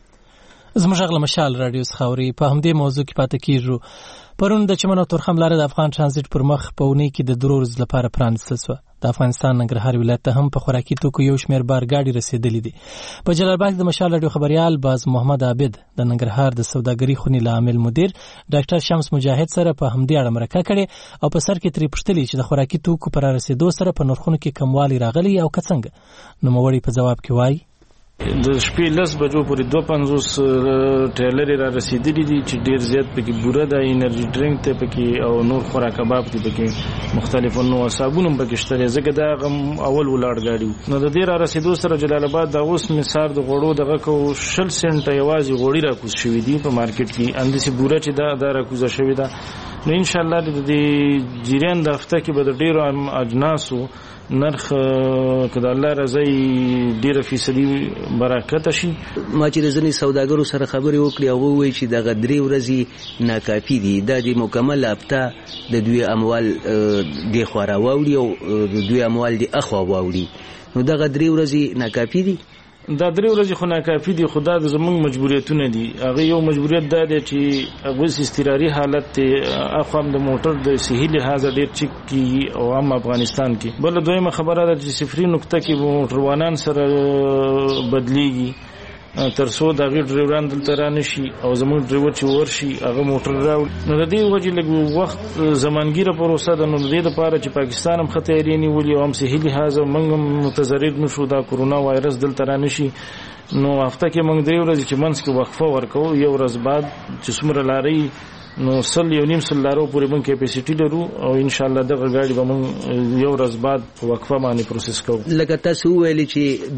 زموږ غږ له مشال رادیو څخه اوري. په همدې موضوع کې پاتې کیږو. پرون د چمن او تورخم لاره د افغان ترانزیت پر مخ په اونۍ کې د 2 ورځې لپاره پرانستل شوه. د افغانستان ننګرهار ولایت ته هم په خوراکي توکو یو شمېر بارګاډي رسېدلي دي. په جلال آباد د مشال رادیو خبريال باز محمد عابد د ننګرهار د سوداګرۍ خونې لامل مدیر ډاکټر شمس مجاهد سره په همدې اړه مرکه کړې او په سر کې ترې پوښتلې چې د خوراکي توکو پر رسېدو سره په نرخونو کې کموالی راغلی او که څنګه. نوموړی په ځواب کې وایي د شپې 10 بجو پورې 250 ټریلر را رسیدلي دي چې ډیر زیات پکې بوره ده، انرژي ډرینک ته پکې او نور خوراک کباب ته پکې مختلفو نوع صابون پکې شته. زګه دا اول ولاړ گاډي نو د دې را رسیدو سره جلال آباد د اوس مثال د غوړو دغه کو 60 سنټ یوازې غوړي را کوز شوې دي په مارکیټ کې، اندسي بوره چې دا را کوزه شوې ده. نو ان شاء الله د جریان د هفته کې به د ډیرو اجناسو نرخ کله الله رضای ډیره فیصدي برکت شي. ما چې د ځنې سوداګرو سره خبرې وکړې هغه وایي چې دغه 3 ورځې ناکافي دي، دا د مکمل هفته د دوی اموال د خورا واوړي او د دوی اموال د اخوا واوړي، نو دغه 3 ورځې ناکافي دي. دا 3 ورځې خو ناکافي دي، خو دا د زمونږ مجبوریتونه دي. هغه یو مجبوریت دا دی چې هغه استقراري حالت اخوام د موټر د صحي لحاظ ډیر چک کی او هم افغانستان کې. بل دویمه خبره ده چې صفري نقطه کې موټروانان سره بدلیږي ترڅو دا غیر ډرایوران دلته را نشي او زموږ ډرایور چې ورشي هغه موټر راوړي. نو د دې وجې لږ وخت زمانګیره پروسه ده. نو د دې لپاره چې پاکستان هم خطرې نیولې او هم صحي لحاظ موږ هم متضرر نشو دا کرونا وایرس دلته را نشي. نو هفته کې موږ 3 ورځې چې منځ کې وقفه ورکو، یو ورځ بعد چې څومره لارې نو 100 لارو پورې موږ کیپاسټي لرو او ان شاء الله دغه گاډي به موږ یو ورځ بعد وقفه باندې پروسس کوو. لکه تاسو ویلي چې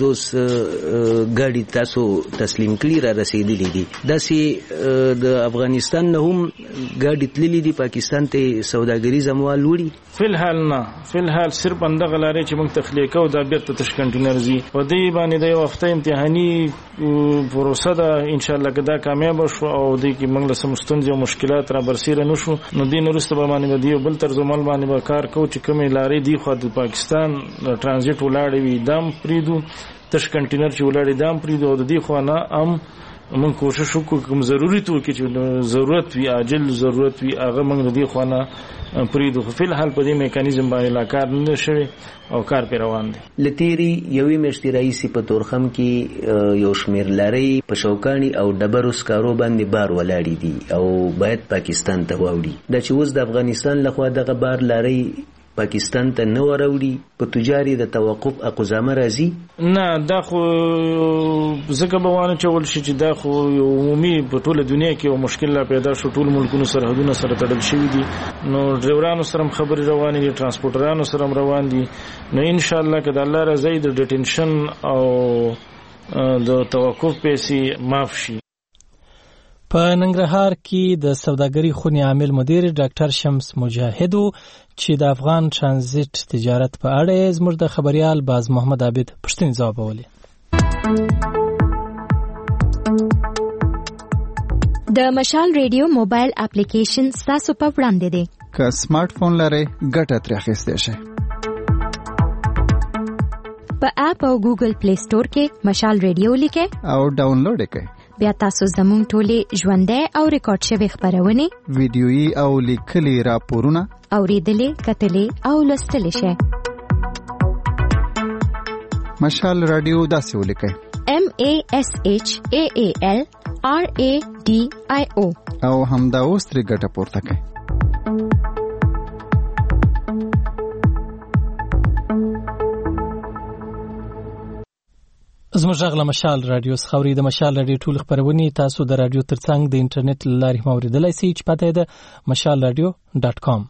250 گاډي تاسو تسلیم کړي را رسیدلي دي، داسې د افغانستان نه هم گاډي تللي دي پاکستان ته سوداګریز اموال وړي؟ فلحال نه، فلحال صرف اندغه لارې چې موږ تخلیه کوو دا بیرته تش کنټینر زی په دې باندې د یو هفته امتحاني پروسه ده. ان شاء الله که دا کامیاب شو او دې کې موږ له سمستونځ مشکلات را برسیره نشو، نو دین وروسته به باندې دی بل طرز عمل باندې به کار کوو چې کومې لارې دی خو د پاکستان ترانزیت ولاړې وي دام پریدو، تش کنټینر چې ولاړې دام پریدو او د دې خو نه هم موږ کوشش وکړو کوم ضروري تو کې چې ضرورت وي عاجل ضرورت وي هغه موږ د دې خو نه پریدو. خو فل حال په دې میکانیزم باندې لا کار نه شوی او کار پر روان دي. لتیری یوې میاشتې راهیسې په تورخم کې یو شمیر لارې په شوکانی او ډبرو سکارو باندې بار ولاړې دي او باید پاکستان ته واوړي. دا چې اوس د افغانستان لخوا دغه بار لارې پاکستان ته نه وروړي په تجاري د توقف اقدامه راځي؟ نه، دا خو زکه به وانه چول شي چې دا خو عمومي په ټوله دنیا کې یو مشکل لا پیدا شو. ټول ملکونو سرحدونه سره تړل شوي دي، نو ډرایورانو سره خبرې روانې دي، ترانسپورټرانو سره روان دي. نو ان شاء الله که د الله رضای د ډیټنشن او د توقف پیسې معاف شي. په ننګرهار کې د سوداګرۍ خونې عامل مدیر ډاکټر شمس مجاهد چې د افغان ترانزیت تجارت په اړه زموږ د خبريال باز محمد عابد پښتني ځواب ولې. د مشال ریډیو موبایل اپلیکیشن تاسو په وړاندې دی. که سمارټ فون لرئ ګټه ترې اخیستی شئ. په اپ او ګوګل پلی سٹور کې مشال ریډیو لیکئ او ډاونلوډ یې کړئ. بیا تاسو زموږ ټولې ژوندۍ او ریکارډ شوي خبرونه، ویډیويي او لیکلي راپورونه اوریدلې، کتلې او لوستلې شئ. مشال رادیو داسې ولیکئ: MASHAAL RADIO او همدا اوس ترې ګټه پورته کړئ. زموږ غږ مشال رادیو خوري د مشال رادیو ټول خبرونه تاسو د رادیو ترڅنګ د انټرنیټ لارې موریدلای شئ چې پته ده mashalradio.com.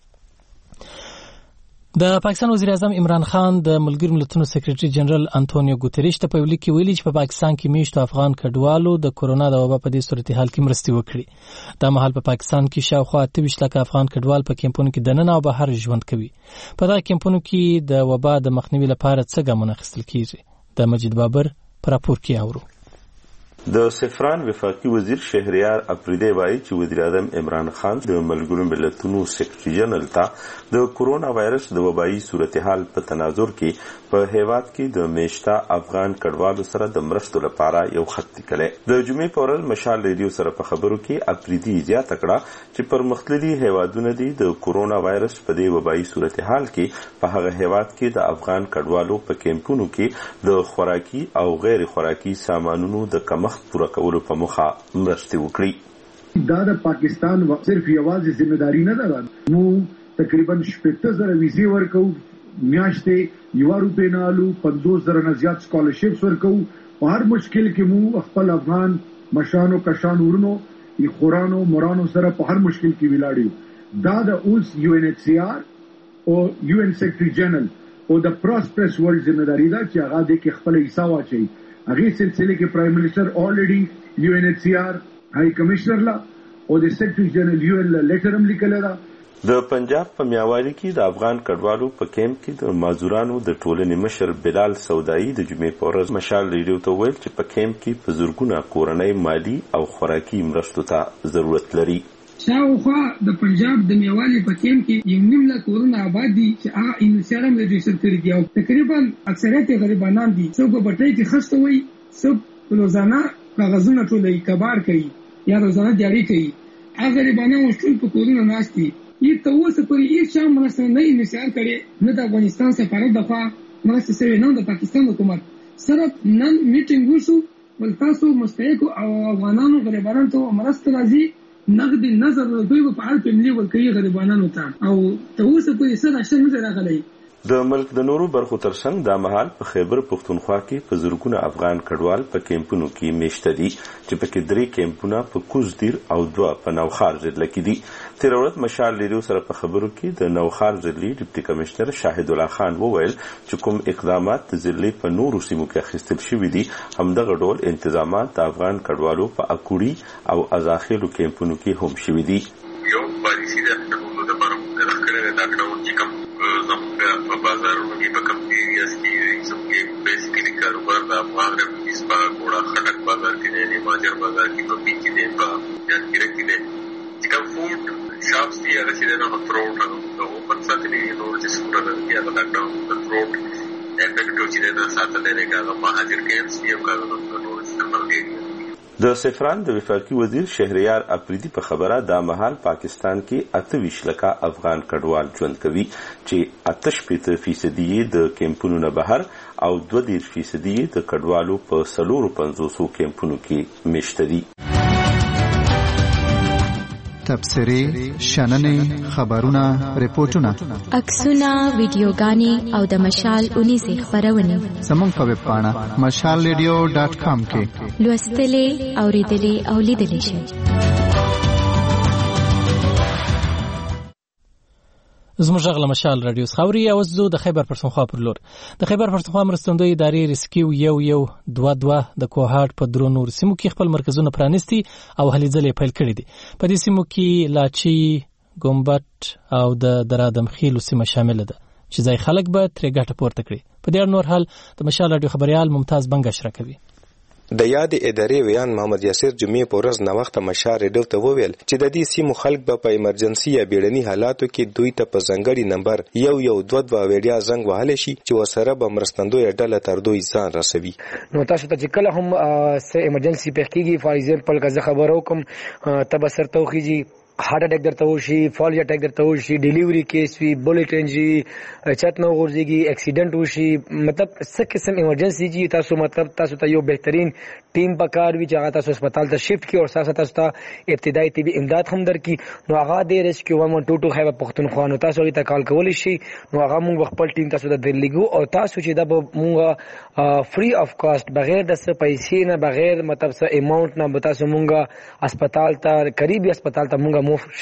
د پاکستان وزیر اعظم عمران خان د ملګرو ملتونو سیکریټري جنرال انټونیو ګوتریش ته په لیک کې ویلي چې په پاکستان کې میشتو افغان کډوالو د کورونا د وبا په دې صورتحال کې مرستې وکړي. دا مهال په پاکستان کې شاوخوا 28 لک افغان کډوال په کیمپونو کې دننه او بهر ژوند کوي. په دا کیمپونو کې د وبا د مخنیوي لپاره څه ګامونه اخیستل کیږي؟ د مجید بابر پر راپور کې اورو. د سفران وفاقي وزیر شهریار اپریدی وایي چې وزیر اعظم عمران خان د ملګرو ملتونو سیکریټري جنرال ته د کورونا وایرس د وبایي صورتحال په تناظر کې په هیواد کې د میشته افغان کډوالو سره د مرستو لپاره یو خط لیکلی. د جمعې په ورځ مشال ریډیو سره په خبرو کې اپریدی زیاته کړه چې پرمختللي هیوادونه دي د کورونا وایرس په دې وبایي صورتحال کې په هغه هیواد کې د افغان کډوالو په کیمپونو کې د خوراکي او غیر خوراکي سامانونو د کمښت پورا کولو په موخه مرستې وکړي. دا د پاکستان صرف یوازې ذمہ داری نه ده. مو تقریبا 70,000 ویزې ورکو میاشتې 1 روپۍ نه الو 50,000 نه زیات سکالرشپس ورکو. په هر مشکل کې مو خپل افغان مشانو کشانو ورونو خورانو مرانو سره په هر مشکل کې ولاړیو. دا د اوس UNHCR او UN سیکریټری جنرال او د پراسپرس ورلد ذمہداري ده چې هغه د کې خپل حصہ واچي. هغه سلسله کې پرایم منسٹر الریډي UNHCR هاي کمشنر لا او د سیکریټری جنرال UN لا لیټر هم لیکل ده. د پنجاب په میاوالی کې د افغان کډوالو په کیمپ کې د مازورانو د ټولنې مشر بلال سودایي د جمعې په ورځ مشال ریډیو ته ویل چې په کیمپ کې په زرګونه کورنۍ مالی او خوراکي مرستو ته ضرورت لري. شاوخوا د پنجاب د میوالي په کیمپ کې 1.5 لک کورونه آباد دي چې هغه انشاءالله رجسټر کړي دي او تقریبا اکثریت غریبانان دي. څوک په بټۍ کې خسته وي، څوک روزانه کاغذونه ټولوي، کبار کوي یا روزانه دیاري کوي. هغه غریبانان ټول په کورونه ناست دي. یہ تو اوسه پورې هیڅ چا مرسته نه انشاء کړي، نه د افغانستان سفارت دغه مرسته شوی، نه د پاکستان حکومت سره نن میټینګ وشو. ول تاسو مستحق او افغانانو غریبانو ته مرسته راځي، نقد نظر دوی په حال کې ملي ورکوي غریبانو ته، او ته اوسه پورې سره شته نه راغلی. د ملک د نورو برخو ترڅنګ د مهال په خیبر پختونخوا کې په زرګونه افغان کډوال په کیمپونو کې میشته دي چې پکې 3 کیمپونه په کوزدیر او 2 په نوخار ضلع کې دي. تیر ورځ مشال ریډیو سره په خبرو کې د نوخار ضلعي ډیپټي کمشنر شاهد الله خان وویل چې کوم اقدامات د ضلع په نورو سیمو کې اخیستل شوي دي، همدغه ډول انتظامات د افغان کډوالو په اکوړي او ازاخیلو کیمپونو کې هم شوي دي. یو پالیسي ده د لپاره راکړل دا کډوال چې کوم زموږ په بازارونو کې په کوم ایریاز کې چې بیسیکلی کاروبار د افغان رپیس په کوړه خټک بازار کې دی، ماجر بازار کې په پی کې دی، په جانګیره کې دی چې کوم فوډ شاپس دی هغه چې نه فروټ او اوپن ساتلې نور چې سورا د هغه لاکډاون د فروټ اکټیویټي چې نه ساتلې نه هغه مهاجر کیمپس یو کارونه نور استعمال کوي. د سفران د وفاقي وزیر شهریار اپریدي په خبره د مهال پاکستان کې 28 لکه افغان کډوال ژوند کوي چې 88% د کیمپونو نه بهر او 22% د کډوالو په 450 کیمپونو کې میشته دي. تبصرې، شننې، خبرونه، ریپورتونه، عکسونه، ویډیوګانې او د مشال 19 خبرونه زموږ په ویب پاڼه mashalradio.com کې لوستلې، اوریدلې او لیدلې شئ. زموږ غږ له مشال رادیو څخه اوري. اوس زه د خیبر پښتونخوا پر لور د خیبر پښتونخوا مرستندوی ادارې ریسکیو 122 د کوهاټ په درو نور سیمو کې خپل مرکزونه پرانیستي او هلې ځلې پیل کړي دي. په دې سیمو کې لاچی، ګمبټ او د درادم خیلو سیمه شامل ده چې ځای خلک به ترې ګټه پورته کړي. په دې اړه نور حال د مشال رادیو خبريال ممتاز بنګ شرکوي. د یاد ادارې ویان محمد یاسر جمعې په ورځ نوښت مشال ریډیو ته وویل چې د دې سیمو خلک به په ایمرجنسي یا بیړني حالاتو کې دوی ته په ځانګړي نمبر 112 ویډیا زنګ وهلی شي چې ورسره به مرستندوی ډله تر دوی ځان رسوي. نو تاسو ته چې کله هم سه ایمرجنسي پیښ کیږي، فار ایگزامپل که زه خبرو کوم تب سر توخیږي، هارت اٹیک درته وشي، فالج اٹیک درته وشي، ډیلیوري کیس وي، بولټ انجری، چت نو غورځيږي، اکسیډنٹ وشي، مطلب څه قسم ایمرجنسي جي تاسو مطلب تاسو ته یو بهترین ټیم پکار وي چې هغه تاسو هسپتال ته شفت کی او تاسو ته ابتدایي طبي امداد هم درکې. نو هغه د ریسکیو 122 خیبر پښتونخوا نو تاسو ته کال کولی شي. نو هغه موږ خپل ټیم تاسو ته درلګو او تاسو چې دا موږ فری اف کاست بغیر د څه پیسې نه، بغیر مطلب څه اماونت نه، به تاسو موږ هسپتال ته قریبي هسپتال ته موږ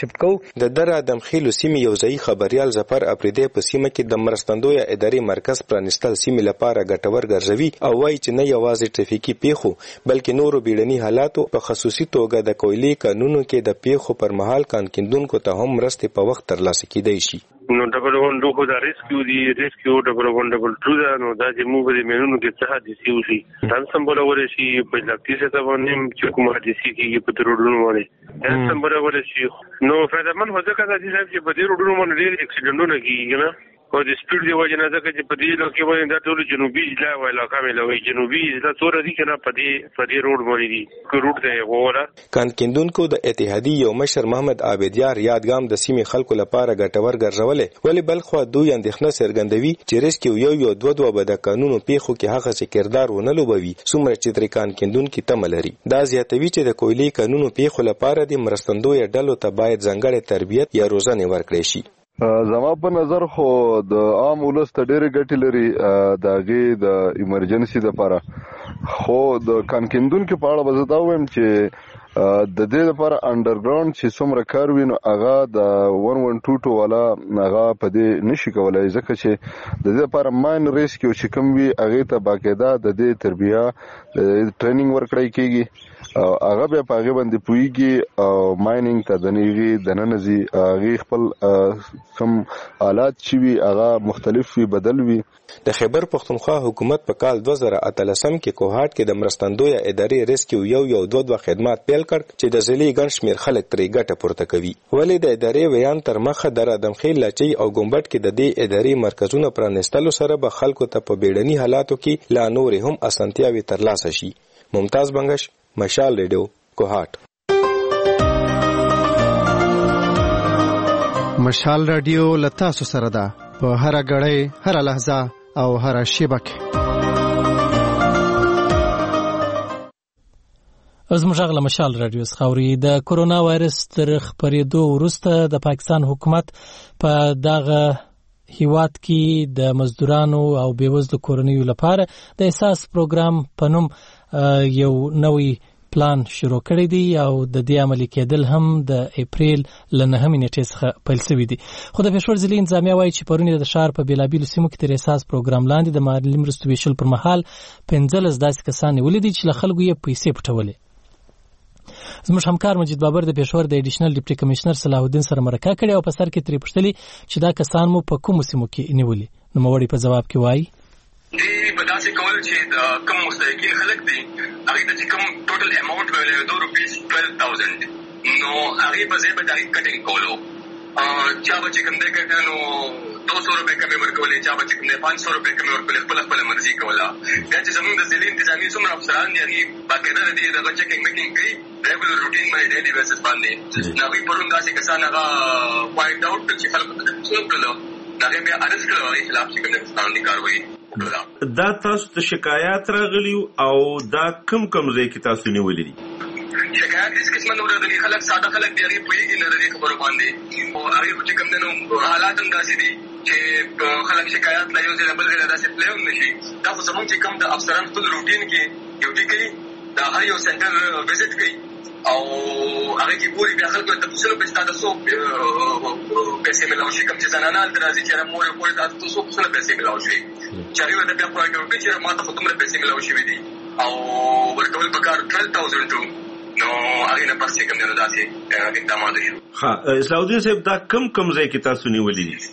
د در ادم خیلو سیمې یو ځای خبريال ظفر اپریدی په سیمه کې د مرستندوی ادارې مرکز پرانستل سیمې لپاره ګټور ګرځوي او وایي چې نه یوازې ټریفیکي پیښو بلکې نورو بیړني حالاتو په خصوصي توګه د کویلي قانونو کې د پیښو پر مهال کانکیندونکو ته هم مرستې په وخت ترلاسه کیدای شي. نو ډبل 1 خو دا ریسکیو دی، ریسکیو ډبل 1 ډبل 2 دا نو دا چې موږ د مینونو کې څه حادثه وشي دا سمبول ورشي په ځکه څه باندې چې کوم حادثه کیږي په روډونو باندې دا سمبول ورشي. نو فدامن هو ځکه چې په دې روډونو باندې ډېر اکسیډنټونه کیږي نه او د سپیډ دی وجه نه ځکه چې په دې لکه باندې دا ټول جنوبي ضلع وای علاقه مې لوي جنوبي ضلع تور دي کنه په دې روډ باندې دي کو روډ دی وره. کانکیندونکو د اتحادیې یو مشر محمد عابدیار یادګام د سیمې خلکو لپاره ګټور ګرځولې، ولی بلخوا دوی اندېښنه څرګندوي چې ریسکیو 122 به د قانونو پیښو کې هغه څه کردار ونه لوبوي څومره چې تر کانکیندونکو تمه لري. دا زیاتوي چې د کویلي قانونو پیښو لپاره د مرستندوی ډلو ته باید ځانګړې تربیت یا روزنه ورکړي شي. زما په نظر خو د عام ولس ته ډېرې ګټې لري د هغې د ایمرجنسي دپاره، خو د کانکیندونکو په اړه به زه دا ووایم چې د دې لپاره انډرګراوند چې څومره کار وي نو هغه د 112 والا هغه په دې نشي کولای، ځکه چې د دې لپاره ماین ریسکیو چې کوم وي هغې ته باقاعده د دې تربیه ټریننګ ورکړی کېږي او هغه بیا په هغې باندې پوهېږي او مایننګ ته د هغې دننه ځي، هغې خپل کوم آلات چې وي هغه مختلف وي، بدل وي. د خیبر پښتونخوا حکومت په کال 2013 کې کوهاټ کې د مرستندویه ادارې ریسکیو یو دوه خدمات پیل کړ چې د ضلعي ګڼ شمېر خلک ترې ګټه پورته کوي. ولې د ادارې ویان تر مخه در ادمخیل، لاچي او ګمبټ کې د دې ادارې مرکزونه پرانیستلو سره به خلکو ته په بیړني حالاتو کې لا نورې هم اسانتیاوې ترلاسه شي. ممتاز بنگش، مشال ریډیو، کوهاټ. مشال رادیو لتاسو سره ده په هر غړې، هر لحظه او هر شیبه کې. زموږ غږ مشال رادیو خاوري. د کورونا وایرس تر خپرېدو وروسته د پاکستان حکومت په دغه هیواد کې د مزدورانو او بیوزلو کورنیو لپاره د احساس پروګرام په نوم یو نوی پلان شروع کړی دی او د دې عملي کېدل هم د اپریل ل 9 نیټې څخه پیل شوی دی. خو د پېښور ضلعي انتظامیه وایي چې پرون د شهر په بیلابیلو سیمو کې تر احساس پروګرام لاندې د مالي مرستو ویشل پر مهال 15 داسې کسان نیولي دي چې له خلکو یې پیسې پټولې. زموږ همکار مجید بابر د پېښور د اډیشنل ډیپټي کمشنر صلاح الدین سره مرکه کړې او په سر کې ترې پوښتلي چې دا کسان مو په کومو سیمو کې نیولي. نوموړی په ځواب کې وایي دی په داسې کول چې د کوم مستحقین خلک دي هغې ته چې کوم ټوټل اماونټ به ولې روپیز 12,000 نو هغې په ځای به د هغې کټینګ کولو. چا به چې کوم دی کړه نو 200 روپۍ کمې ورکولې، چا به چې کوم دی 500 روپۍ کمې ورکولې، خپله مرضي کوله. بیا چې زموږ د ضلعي انتظامي څومره افسران دي هغې باقاعده د دې دغه چیکینګ میکینګ کوي ریګولر روټین باندې ډیلي بیسس باندې. نو هغوی پرون داسې کسان هغه پوینټ آوټ کړل چې خلکو ته څه کړله، هغې بیا ارست کړل، هغې خلاف چې کوم دی قانوني کاروایي. دا تاسو ته شکایات راغلی او دا کم ځای کې تاسو نیولې دي؟ شکایات هیڅ قسمه نه راغلي، خلک ساده خلک دي، هغې پوهېږي نه د دې خبرو باندې او هغې خو چې کوم دی نو حالات هم داسې دي چې خلک شکایات له یو ځای نه بل ځای نه داسې تللی هم نه شي. دا خو زموږ چې کوم د افسران خپل روټین کې ډیوټي کوي، د هر یو سنټر وزټ کوي او هغې کې ګوري، بیا خلکو ته پوښتنه کوي چې تا ته څو پیسې میلاو شي. کوم چې زنانه هلته راځي چې مور یې کور ته تا ته څو څونه پیسې میلاو شي، چې هغې ورته بیا پوینټ آوټ کړي چې ما ته خو دومره پیسې میلاو شوي دي او ورکول پکار 12,000 نو هغې نه پس چې کوم دی نو داسې اقدامات شو. ښه صلاح الدین صاحب، دا کم ځای کې تاسو نیولي دي؟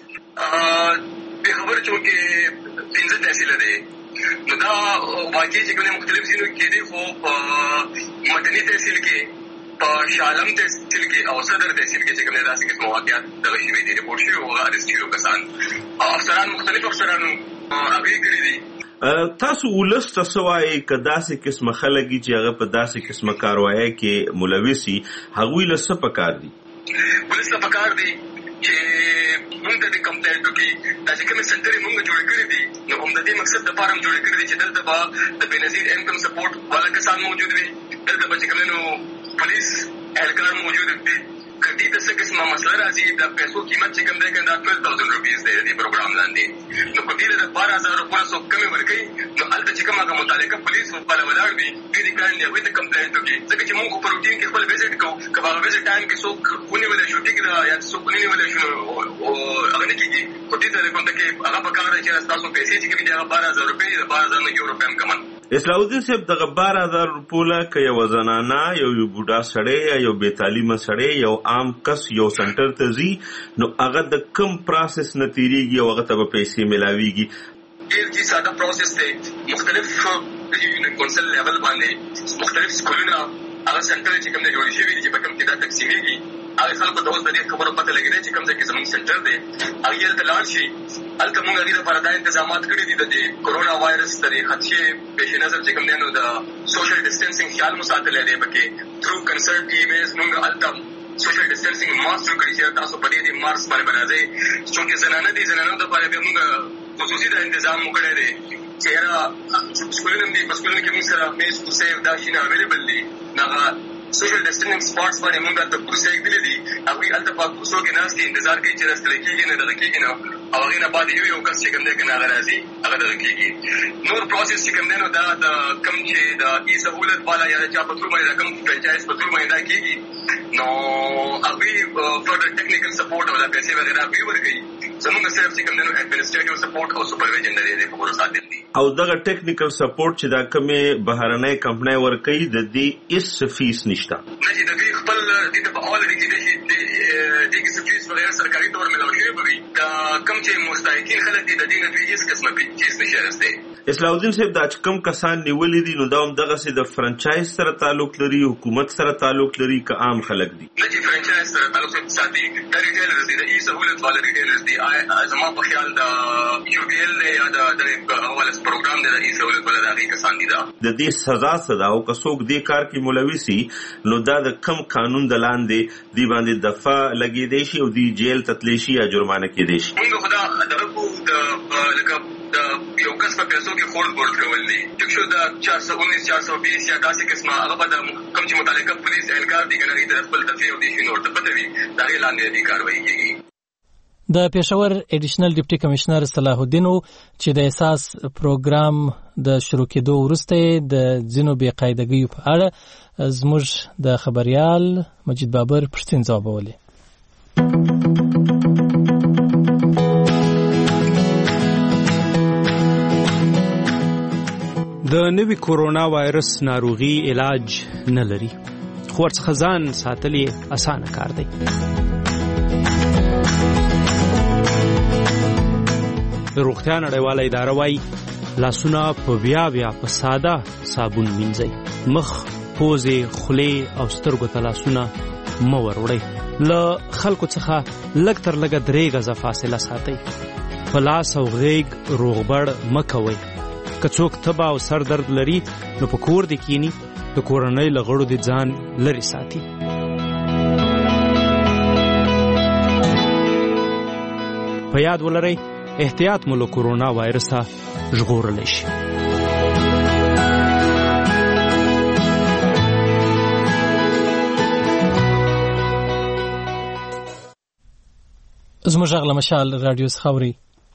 دې خبره چونکې 15 تحصیله دی نو دا واقعي چې کوم مختلف ځینو کې دي، خو په مدني تحصیل کې، په شالم تحصیل کې او صدر تحصیل کې چې کوم داسې قسم واقعات دغه شوي دي، رپورټ شوي او ارست شوي کسان افسران مختلف افسرانو هغې کړي دي. تاسو ولس ته څه وایئ که داسې قسمه خلک دي چې هغه په داسې قسمه کاروایۍ کې ملوث وي، هغوی له څه پکار دي؟ ولس ته پکار دي چې موږ ته د کمپلینټ وکړي. دا چې کومې سنټرې موږ جوړې کړې دي نو هم د دې مقصد دپاره هم جوړې کړې دي چې دلته به د بېنظیر انکم سپورټ والا کسان موجود وي، دلته به چې کوم نو پولیس اهلکار موجود وي. که دې ته څه قسمه مسله راځي، د پیسو قیمت چې کوم دی که دا 12,000 روپیز دی د دې پروګرام لاندې، نو که دې له 12,000 روپیو څوک کمې ورکوي نو هلته چې کوم هغه متعلقه پولیس والا ولاړ وي، دوی دې کار نه هغوی ته کمپلینټ وکړي. ځکه چې موږ په روټین کې خپل وزټ کوو، که په هغه وزټ ټایم کې څوک ونیولی شو ټیک ده، یا څوک ونه نیولی شو هغه نه کېږي. خو دې ته کوم ته کې هغه پکار دی چې ستاسو پیسې چې کومې دي هغه 12,000 روپۍ د 12,000 نه یو روپۍ هم کمن. صلاح الدین صاحب، دغه 12,000 روپو له که یوه زنانه، یو بوډا سړی یا یو بې تعلیمه سړی، یو عام کس یو سنټر ته ځي نو هغه د کوم پروسس نه تېرېږي او هغه ته به پیسې میلاویږي؟ ډېر چې ساده پروسس دی. مختلف کونسل لیول باندې مختلف سکولونه هغه سنټر چې کوم دی جوړې شوي دي چې په کوم کې دا تقسیمېږي، هغې خلکو ته اوس د دې خبرو پته لګېدی چې کوم ځای کې زموږ سنټر دی هغې هلته لاړ شي. هلته موږ هغې لپاره دا انتظامات کړي دي د دې کورونا وایرس د دې خدشې پیش نظر چې کوم دی نو د سوشل ډسټنسنګ خیال مو ساتلی دی. پکې تھرو کنسرټ ایمیز موږ هلته سوشل ډسټنسنګ ماسک جوړ کړي چې تاسو په دې مارکس باندې به راځئ. چونکې زنانه دي، زنانو دپاره بیا موږ خصوصي دا انتظام مو کړی دی چې یاره سکولونه هم دي، په سکولونو کې موږ سره میز کوسۍ دا شیونه اویلیبل دي، نو هغه سوشل ډسټنسینګ سپاټس باندې موږ ته کورسې کړې دي هغه الته په کورسو کې ناس کې انتظار کوي چې راستل کېږي نه دغه کېږي نه او هغه نه بعد یو کس چې کوم دی کنه هغه راځي هغه دغه کېږي نور پروسس چې کوم دی نو دا د کم چې د ای سہولت والا یا چا په تور باندې کوم فرانچایز په تور باندې دا کېږي نو هغه فردر ټیکنیکل سپورټ او د پیسې وغیرہ به ورکړي زموږ صرف چې کوم دی نو اډمنسټریټیو سپورټ او سپرویژن لري د پورو ساتل دي او دغه ټیکنیکل سپورټ چې دا کومه بهرنۍ کمپنۍ ورکړي د دې اس فیس نشته نه چې د دې خپل د په اولډي کې د دې فیس وغیرہ سرکاري تور ملاوي شوی وي دا کم چې مستحقین خلک دي د دې نه هیڅ قسمه فیس نشي راستي اصلاح الدین صاحب دا کم کسان نیولې دي نو دا هم دغه سي د فرانچایز سره تعلق لري حکومت سره تعلق لري که عام خلک دي نه چې فرانچایز سره تعلق ساتي د ریټیلرز دي د ای سہولت والے ریټیلرز دي زما په خیال د یو بي ال یا د اول پروګرام د ای سہولت والے دغه کسان دي دا د دې سزا او که څوک دې کار کې ملوث سي نو دا د کم قانون د لاندې دی باندې دفعه لګې دی شي او دی جیل تتلی شي یا جرمانه کې دی شي موږ خدا دغه لکه یو کس په پیسو کې خورد ورد کول دي چې شو دا 419 420 یا داسې قسمه هغه په کوم چې متعلقه پولیس اهلکار دي کنه د خپل دفعه او د شنو ورته پته وي دا اعلان دی کاروایی کیږي د پېښور اډیشنل ډیپټي کمشنر صلاح الدین چې د اساس پروګرام د شروع کېدو وروسته د ځینو بې قاعدګیو په اړه زموږ د خبريال مجید بابر پښتون ځوابولې د نوي کورونا وایرس ناروغي علاج نه لري خو ورڅخه ځان ساتل اسانه کار دی د روغتیا نړیواله اداره وايي لاسونه په بیا په ساده صابون مینځئ مخ پوزې خولې او سترګو ته لاسونه مه وروړئ له خلکو څخه لږ تر لږه 3 غزه فاصله ساتئ په لاس او غیږ روغبړ مه کوئ که څوک تبه او سر درد لري نو په کور دې کینی د کورنۍ له غړو دې ځان لرې ساتي په یاد ولرئ احتیاط مو له کورونا وایرسه ژغورلی شي زموږ غږ له مشال رادیو څخه اورئ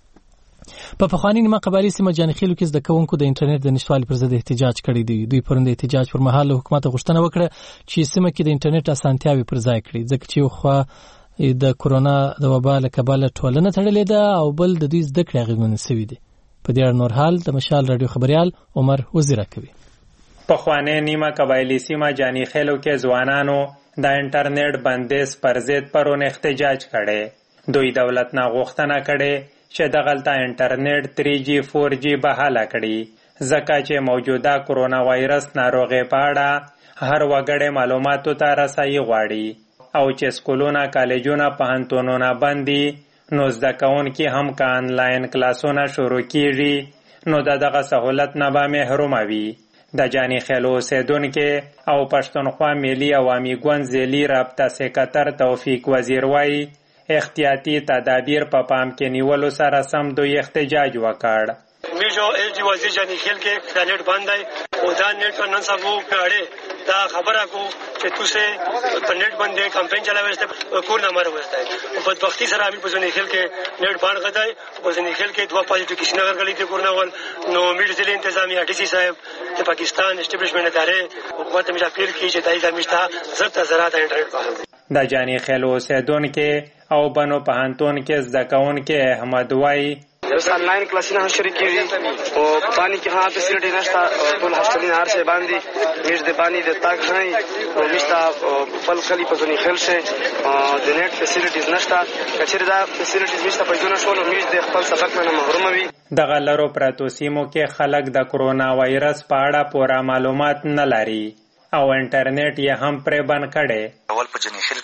په پخواني نیمه قبایلي سیمه جانخیلو کې زده کوونکو د انټرنیټ د نشتوالي پر ضد احتجاج کړی دی دوی پرون د احتجاج پر مهال له حکومت غوښتنه وکړه چې سیمه کې د انټرنیټ اسانتیاوې پر ځای کړي ځکه چې یو خوا د کورونا د وبا له کبله ټولنه تړلې ده او بل د دوی زده کړې اغېزمنې شوې دي په دې اړه نور حال د مشال رادیو خبريال عمر وزیره کوي پخواني نیمه قبایلي سیمه جانخیلو کې ځوانانو د انټرنیټ بندیز پر ضد پرون احتجاج کړي دوی دولت نه غوښتنه کړي چې دغلته انټرنیټ 3G 4G بحاله کړي ځکه چې موجوده کورونا وایرس ناروغي په اړه هر وګړی معلوماتو ته رسایي غواړي او چې سکولونه کالجونه پوهنتونونه بندي نو زده کوونکي هم که آنلاین کلاسونه شروع کیږي نو دغه سہولت نه به محروم وي د جانخیلو اوسیدونکي او پښتونخوا ملي عوامي ګوند ځلي رابطه سکرټر توفیق وزیر وایي احتیاطي تدابیر په پام کې نیولو سره سم دوی احتجاج وکړ میجو ایجی وزیر جانخیل کې انټرنیټ بند دی او دا نیټ نن سبا کړه دا خبره کو چې تاسو په نیټ باندې کمپاین چلاوئ کور نه مر وسته په بدبختی سره امي په جانخیل کې نیټ بند غدای په جانخیل کې دوه پازیټیو کیسونه ورغلي دي کورنه ول نو میډ ضلع انتظامی ډي سي صاحب د پاکستان اسټابلیشمنت ادارې حکومت ته اپیل کوي چې دای زميشته زړه زراعت انټرنیټ بحال د جانخیل اوسیدونکو او بنو پوهنتون کې زده کوونکي احمد وای آنلاین کلاسونه شروع کیږي او پانی کې ها فیسیلیټی نشته ټول هاستلین هر څه باندې میز د پانی د تاګ هاي او نشته خپل خلی په ځنی خل شه د نیټ فیسیلیټیز نشته کچېر دا فیسیلیټیز نشته په جوړه شول میز د خپل سبق نه محروم وي د غلرو پراتو سیمو کې خلک د کورونا وایرس په اړه پوره معلومات نه لري او انټرنیټ یې هم پرې بند کړي اول په جنې خلک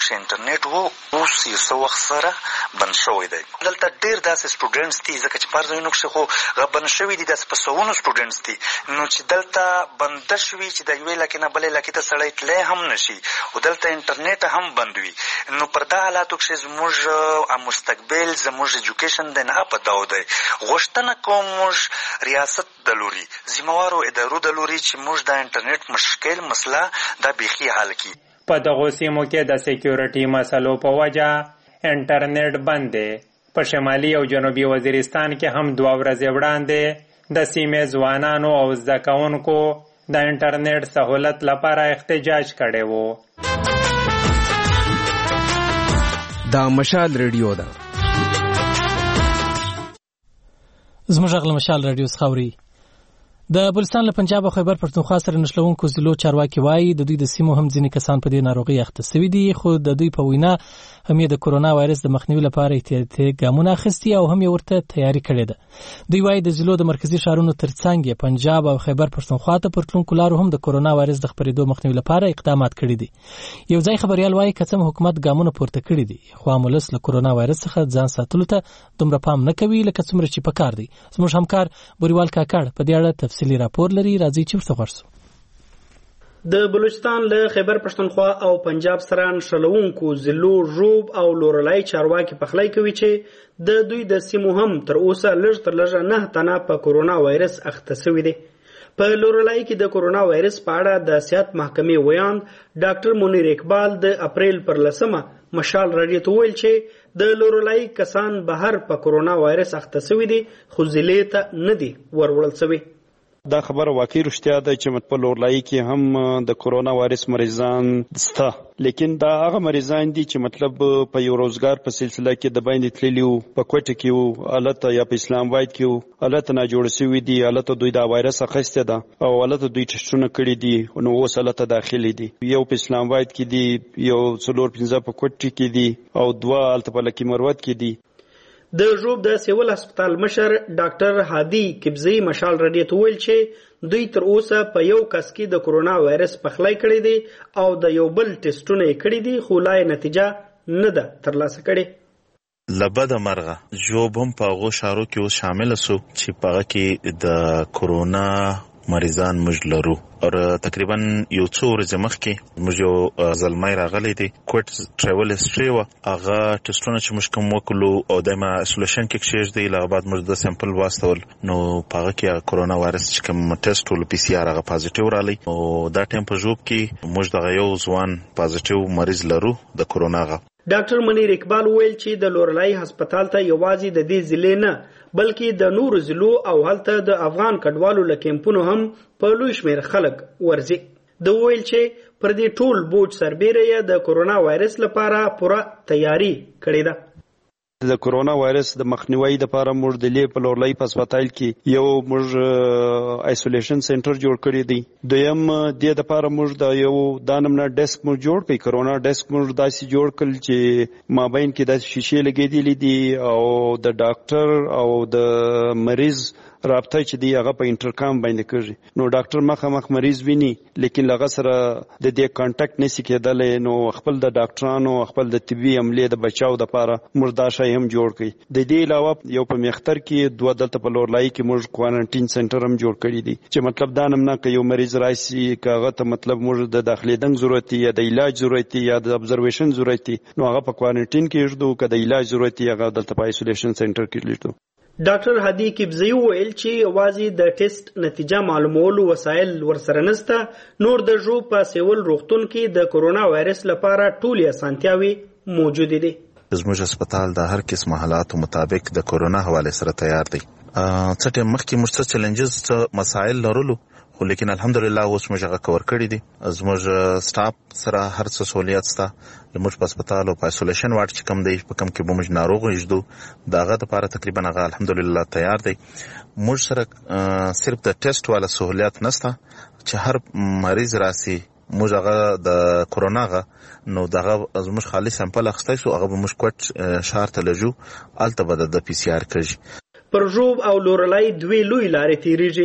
چې انټرنیټ وو اوس یو څه وخت سره بند شوی دی. دلته ډېر داسې سټوډنټس دي ځکه چې په هر ځایونو کښې خو بند شوي دي، داسې په سوونو سټوډنټس دي نو چې دلته بنده شوي چې د یوې علاقې نه بلې علاقې ته سړی تلی هم نشي او دلته انټرنیټ هم بند وي. نو پر دا حالاتو کښې زموږ مستقبل زموږ ایجوکیشن دی نه په داو دی. غوښتنه کوم موږ ریاست د لوري ذمهوارو ادارو د لوري چې موږ د انټرنیټ مشکل مسله دا بیخي حل کړي. په دغو سیمو کې د سیکیورټي مسلو په وجه انټرنیټ بند دی. په شمالي او جنوبي وزیرستان کې هم 2 ورځې وړاندې د سیمې ځوانانو او زده کوونکو د انټرنیټ سہولت لپاره احتجاج کړی و. دا مشال ریډیو ده. زموږ غږ له مشال ریډیو څخه اوري. د بلوچستان له پنجاب او خیبر پښتونخوا سره نښلوونکو ضلعو چارواکي وایي د دوی د سیمو هم ځینې کسان په دې ناروغۍ اخته شوي دي، خو د دوی په وینا هم یې د کورونا وایرس د مخنیوي لپاره احتیاطي ګامونه اخیستي او هم یې ورته تیاری کړې ده. دوی وایي د ضلعو د مرکزي ښارونو ترڅنګ یې پنجاب او خیبر پښتونخوا ته پر تلونکو لارو هم د کورونا وایرس د خپرېدو مخنیوي لپاره اقدامات کړي دي. یو ځای خبریال وایي که څه حکومت ګامونه پورته کړي دي، خو عام ولس له کورونا وایرس څخه ځان ساتلو ته دومره پام نه کوي لکه څومره چې پکار دی. زموږ همکار بوریوال کاکړ په دې اړه تفصیلي راپور لري. راځي چې ورته غوښتو. د بلوچستان له خیبر پښتونخوا او پنجاب سره نښلوونکو ضلعو ژوب او لورلای چارواکي پخلی کوي چې د دوی د سیمو هم تر اوسه لږ تر لږه 9 تنه په کورونا وایرس اخته شوي دي. په لورلای کې د کورونا وایرس په اړه د صحت محکمې ویاند ډاکټر منیر اقبال د اپریل پر 10 مشال راډیو ته ویل چې د لورلای کسان بهر په کورونا وایرس اخته شوي دي خو ضلع ته نه دي وروړل شوي. دا خبره واقعي رښتیا ده چې په لورلای کې هم د کورونا وایرس مریضان شته، لیکن دا هغه مریضان دي چې مطلب په یو روزګار په سلسله کې د باندې تللی وو، په کوټه کې وو، حالت یا په اسلام آباد کې وو، حالت نه جوړ شوي دي، حالت دوی دا وایرس اخیسته ده او حالت دوی ټسټونه کړي دي نو اوس حالت داخلي دي. یو په اسلام آباد کې دي، یو 4-5 په کوټه کې دي او 2 الته په لکی مروت کې دي. د ژوب د سیول هسپتال مشر ډاکټر هادي کبزی مشال راډیو ته ویل چې دوی تر اوسه په یو کس کې د کورونا وایرس پخلی کړی دی او د یو بل ټسټونه یې کړي دي خو لا نتیجه نه ده ترلاسه کړې. لبد مرغه ژوب هم په هغو ښارو کې اوس شامل شو چې په هغه کې د کورونا مریضان موږ لرو. او تقریبا یو څو ورځې مخکې موږ یو زلمی راغلی دی کوټ ټریول هسټري وه، هغه ټسټونه چې موږ کوم وکړو او دایمه ایسولیشن کې کښېږدی، له هغه بعد موږ د سیمپل واستول نو په هغه کې کورونا وایرس چې کوم ټسټ ولو پی سي آر هغه پازیټیو رالی او دا ټایم په ژوب کې موږ دغه یو ځوان پازیټیو مریض لرو د کورونا هغه. ډاکټر منیر اقبال ویل چې د لورلای هسپتال ته یوازې د دې ضلع نه بلکې د نورو ضلعو او هلته د افغان کډوالو له کیمپونو هم په لوی شمېر خلک ورځي. د ویل چې پر دې ټول بوج سربیره یې د کورونا وایرس لپاره پوره تیاری کړې ده. د کورونا وایرس د مخنیوي لپاره موږ د لې په لورلای په هسپتال کې یو موږ ایسولیشن سنټر جوړ کړی دی. دویم د لپاره موږ د یو دانمنه ډیسک موږ جوړ کړی، کورونا ډیسک موږ داسې جوړ کړل چې مابین کې د شیشې لګېدلې دي او د ډاکټر او د مریض رابطه چې دی هغه په انټرکام باندې کېږي. نو ډاکټر مخامخ مریض ویني لیکن هغه سره د دې کانټاکټ نشي کېدلی، نو خپل د ډاکټرانو خپل د طبي عملې د بچاو لپاره موږ دا شی هم جوړ کړی. د دې علاوه یو په میختر کې 2 دلته په لورلای کې موږ کوارنټین سنټر هم جوړ کړی دی چې مطلب دا نمونه که یو مریض راشي که هغه ته مطلب موږ د داخلېدنګ ضرورت یا د علاج ضرورت یا د ابزرویشن ضرورت نو هغه په کوارنټین کې ایږدو، که د علاج ضرورت هغه دلته په ایسولیشن سنټر کې لیږدو. ډاکټر هادي کبزی ویل چې یوازې د ټیسټ نتیجه معلومولو وسایل ورسره نشته، نور د ژوب په سیول روغتون کې د کورونا وایرس لپاره ټولې اسانتیاوې موجودې دي. زموږ هسپتال د هر قسم حالاتو مطابق د کورونا حواله سره تیار دی. څه ټیم مخکې موږ څه چیلنجز مسایل لرلو خو لیکن الحمدلله اوس موږ هغه کور کړی دي. زموږ سټاف سره هر څه سہولیت شته. زموږ په هسپتال او په ایسولیشن وارډ چې کوم دی په کوم کې به موږ ناروغ ایږدو د هغه دپاره تقریبا هغه الحمدلله تیار دی. موږ سره صرف د ټیسټ والا سہولیت نشته چې هر مریض راسي موږ هغه د کورونا هغه نو دغه زموږ خالي سمپل اخیستی سو هغه به موږ کوټ ښار ته لجو هلته به د پی سي آر کېږي. پر ژوب او لورلای 2 لوی لارې تیریږي.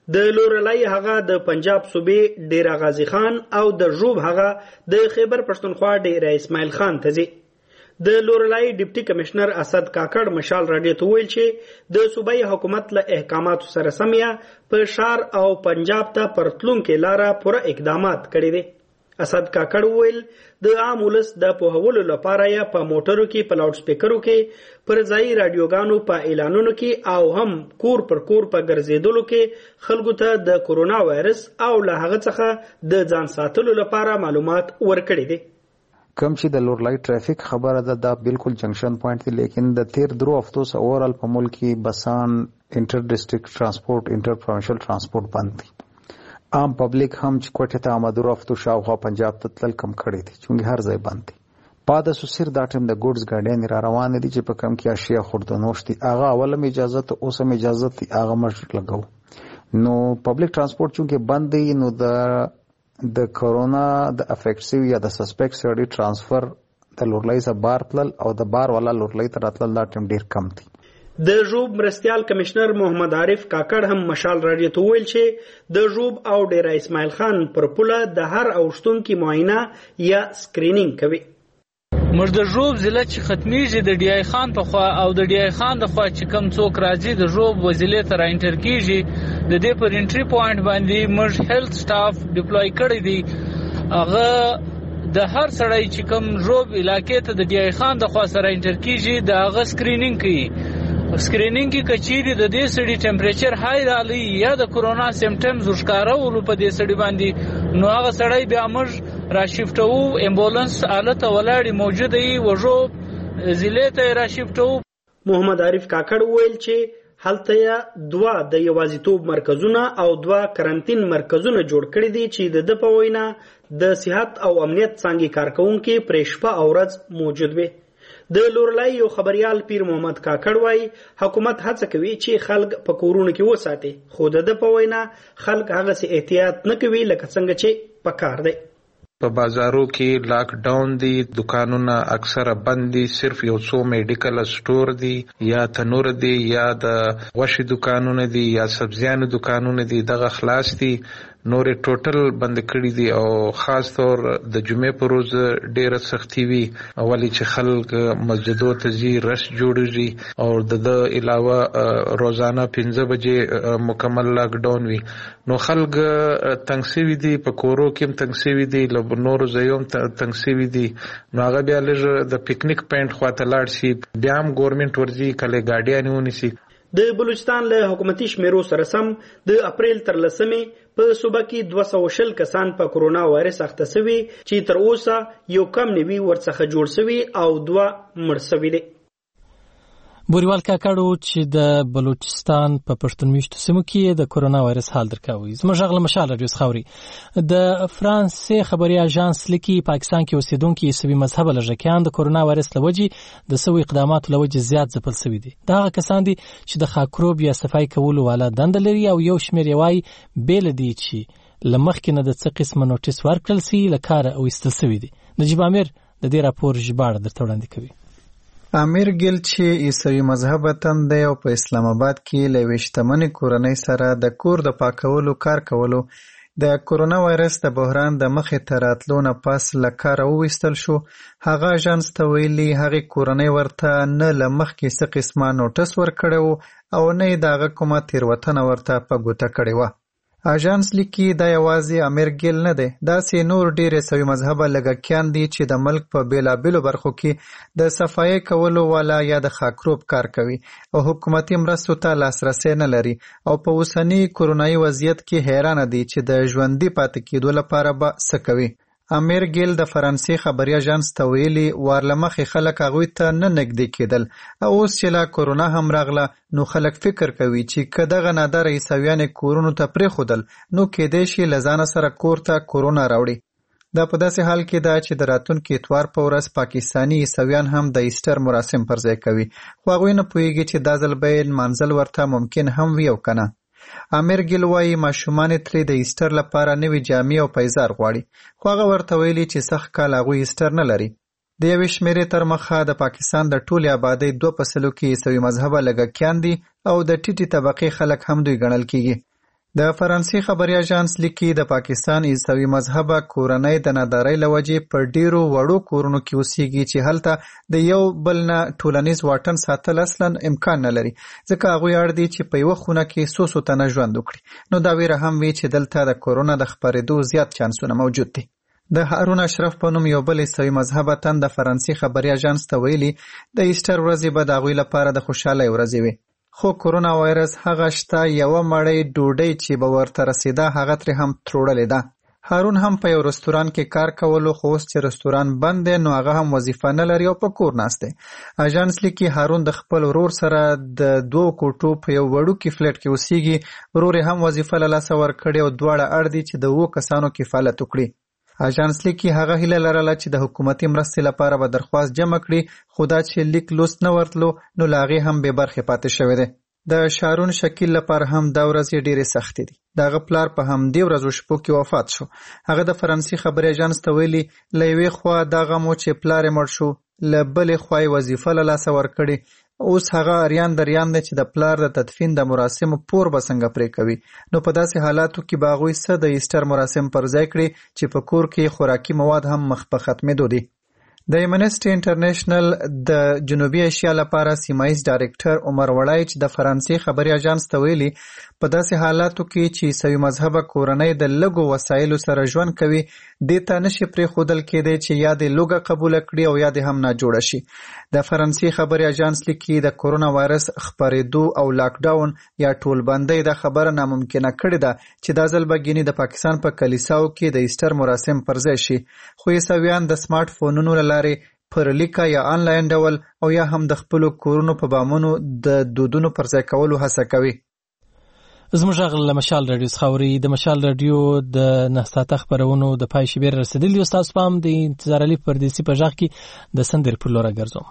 د لورلای هغه د پنجاب صوبې ډیر غازی خان او د ژوب هغه د خیبر پښتونخوا ډیر اسماعیل خان ته ځي. د لورلای ډیپټي کمشنر اسد کاکړ مشال راډیو ته ویل چې د صوبایي حکومت له احکاماتو سره سمیا په شار او پنجاب ته پرتلونکو لاره پوره اقدامات کړي دي. اسد کاکړ ویل د عام ولس د پوهولو لپاره یا په موټرو کې په لاوډ سپیکرو کې پر ځای رادیوګانو په اعلانونو کې او هم کور پر کور په ګرځېدلو کې خلکو ته د کورونا وایرس او له هغه څخه د ځان ساتلو لپاره معلومات ورکړي دي. کم چې د لورلای ټرافیک خبره ده دا بالکل جنکشن پوینټ دی، لیکن د تیر درو هفتو سره اورال په ملک کې بسان انټر ډیسټریکټ ترانسپورت انټر پروینشل ترانسپورت بند دي. عام پبلک هم چې کوټه ته آمد هفتو شاوخوا پنجاب ته تلل کم کړی دي چې هر ځای بند دي. پاده سوسیر دا ټیم د ګوډز ګاډیان را روان دي چې په کم کې اشیاء خوردنوش دي هغه اولم اجازه ته اوسم اجازه دي هغه مرشد لګاو. نو پبلک ترانسپورت چې بند دی نو د کورونا د افیکټیو یا د سسپیکټ سړی ترانسفر د لورلای څخه بار تلل او د بار والا لورلای ته راتلل دا ټیم ډیر کم دي. د ژوب مرستیال کمشنر محمد عارف کاکړ هم مشال راډیو ته ویل چې د ژوب او ډیره اسماعیل خان پر پوله د هر اوشتونکو معاینه یا سکرینینګ کوي. موږ د ژوب ضلع چې ختمیږي د ډی آی خان په خوا او د ډی آی خان د خوا چې کم څوک راځي د ژوب وزیلې ته را انټر کیږي د دې پر انټری پوینټ باندې موږ هیلث سټاف ډیپلوي کړی دی. هغه د هر سړی چې کم ژوب علاقې ته د ډی آی خان د خوا سره انټر کیږي د هغه سکرینینګ کوي. سکرینینګ کې کچېری د دې سړي ټمپریچر هاي رالی یا د کورونا سیمټمز وښکارا ول په دې سړي باندې نو هغه سړی بیا موږ را شیفټو امبولانس آلته ولاړی موجوده ای وژو ضلع ته را شیفټو. محمد عارف کاکړ ویل چې هلته یا 2 د یوازیتوب مرکزونه او 2 کرنټین مرکزونه جوړ کړي دي چې د په وینا د صحت او امنیت څنګه کارکونکو پرېشپه او ورځ موجود وي. د لورلای یو خبريال پیر محمد کاکړ وای حکومت هڅه کوي چې خلک په کورونو کې وساتي خو د په وینا خلک هغه سي احتیاط نه کوي لکه څنګه چې پکار دی. په بازارو کې لاک ډاون دي، دکانونه اکثره بند دي، صرف یو څو میډیکل سٹور دي یا تنور دي یا د غوښې دکانونه دي یا سبزیانو دکانونه دي دغه خلاص دي. نورې ټوټل بند کړي دي او خاص طور د جمعې په ورځ ډېره سختي وي اولی چې خلک مسجدو ته ځي رش جوړیږي او د علاوه روزانه 15 بجې مکمل لاک ډاون وي نو خلک تنګ سوي دي په کورو کې تنګ سوي دي له نورو ځایونو تنګ سوي دي نو هغه بیا لږ د پکنیک پوینټ خواته لاړ شي بیا هم ګورنمنت ورځي کله ګاډیانې ونیسي. د بلوچستان له حکومتي شمیرو سره سم د اپریل تر 10 په صوبه کې 220 کسان په کورونا وایرس اخته شوي چې تر اوسه یو کم نوي ورڅخه جوړ شوي او 2 مړ شوي دي. بوریوال کاکړو چې د بلوچستان په پښتونمیشتو سیمو کې د کورونا وایرس حال درکوي. زموږ غږ له مشال راډیو خاوري د فرانسې خبري اژانس لیکي پاکستان کې اوسیدونکو عیسوي مذهب لږکیان د کورونا وایرس لوجې د سوي اقداماتو لوجې زیات ځپل شوي دي. دا هغه کسان دي چې د خاکروب یا صفای کولو والا دند لري او یو شمېر یوای بیل دي چې لمخکې نه د څه قسم نوټیس ورکړل سي لکاره او استل شوي دي. نجیب امیر د دې راپور ژباړه درته وړاندې کوي. امیر ګیل چې عیسوي مذهب وطن دی او په اسلام آباد کې له وشتمنې کورنۍ سره د کور د پاکولو کار کولو د کورونا وایرس د بحران د مخې ته راتلو نه پس له کاره وویستل شو. هغه اژانس ته ویلي هغې کورنۍ ورته نه له مخکې څه قسمه نوټس ورکړی و او نه یې د هغه کومه تېروتنه ورته په ګوته کړې وه. اژانس لیکي دا یوازې امیر ګیل نه دی، داسې نور ډېر عیسوي مذهبه لږکیان دي چې د ملک په بېلابېلو برخو کې د صفایي کولو والا یا د خاکروب کار کوي او حکومتي مرستو ته لاسرسی نه لري او په اوسني کورونایي وضعیت کې حیرانه دي چې د ژوندي پاتې کېدو لپاره به څه کوي. امیر ګیل د فرانسې خبري اژانس ته ویلي وارله مخې خلک هغوی ته نه نږدې کېدل او اوس چې لا کورونا هم راغله نو خلک فکر کوي چې که دغه نادره عیسویان کورونو ته پرېښودل نو کېدای شي له ځانه سره کور ته کورونا راوړي. دا په داسې حال کې ده چې د راتلونکي اتوار په ورځ پاکستاني عیسویان هم د ایسټر مراسم پر ځای کوي خو هغوی نه پوهېږي چې دا ځل به یې نمانځل ورته ممکن هم وي او که نه. امیر ګیل وایي ماشومان ترې د ایسټر لپاره نوې جامې او پیزار غواړي خو هغه ورته ویلي چې سخت کال هغوی ایسټر نه لري. د یوې شمېرې تر مخه د پاکستان د ټولې آبادۍ 2% کې عیسوي مذهبه لږکیان دي او د ټیټې طبقې خلک هم دوی ګڼل کیږي. د فرانسې خبري اژانس لیکي د پاکستان عیسوي مذهبه کورنۍ د نادارۍ له وجې په ډیرو وړو کورونو کې اوسېږي چې هلته د یو بل نه ټولنیز واټن ساتل اصلا امکان نه لري، ځکه هغوی اړ دي چې په یوه خونه کې څو تنه ژوند وکړي. نو دا ویره هم وي چې دلته د کورونا د خپرېدو زیات چانسونه موجود دي. د هارون اشرف په نوم یو بل عیسوي مذهبه تن د فرانسې خبري اژانس ته ویلي د ایسټر ورځې به د هغوی لپاره د خوشحالۍ ورځې وي. خو کورونا وایرس هغه شته یوه مړۍ ډوډۍ چې به ورته رسېده هغه ترې هم تروړلې ده. هارون هم په یو رستوران کې کار کولو، خو اوس چې رستوران بند دی نو هغه هم وظیفه نه لري او په کور ناست دی. اژانس لیکي هارون د خپل ورور سره د 2 کوټو په یو وړوکي فلیټ کې اوسېږي. ورور یې هم وظیفه له لاسه ورکړې او دواړه اړ دي چې د 2 کسانو کفالت وکړي. اژانس لیکي هغه هیله لرله چې د حکومتي مرستې لپاره به درخواست جمع کړي، خو دا چې لیک لوست نه ورتلو نو له هغې هم بې برخې پاتې شوی دی. د شارون شکیل لپاره هم دا ورځې ډېرې سختې دي. د هغه پلار په همدې ورځو شپو کې وفات شو. هغه د فرانسې خبري اژانس ته ویلي له یوې خوا دا غم و چې پلار یې مړ شو، له بلې خوا یې وظیفه له لاسه ورکړې، اوس هغه اریان دریان دی چې د پلار د تدفین د مراسمو پور به څنګه پرې کوي. نو په داسې حالاتو کې به هغوی څه د ایسټر مراسم پر ځای کړي چې په کور کې خوراکي مواد هم مخ په ختمېدو دي. د امنسټي انټرنیشنل د جنوبي ایشیا لپاره سیمایز ډایرکټر عمر وړای چې د فرانسې خبري اژانس ته ویلي په داسې حالاتو کې چې عیسوي مذهبه کورنۍ د لږو وسایلو سره ژوند کوي دې ته نشي پرېښودل کېدی چې یا دې لوږه قبوله کړي او یا دې هم ناجوړه شي. د فرانسې خبري اژانس لیکي د کورونا وایرس خپرېدو او لاکډاون یا ټولبندۍ دا خبره ناممکنه کړې ده چې دا ځل به ګینې د پاکستان په کلیساو کې د ایسټر مراسم پر ځای شي. خو عیسویان د سمارټ فونونو له لارې پر لیکه یا آنلاین ډول او یا هم د خپلو کورونو په بامونو د دودونو پر ځای کولو هڅه کوي. زموږ غږ له مشال راډیو څخه اورئ. د مشال راډیو د 9 ساعته خپرونو د پای شمېر رسېدلي یو. ستاسو پام د انتظار علي پردیسي په غږ کې د سندرې پر لوره ګرځوم.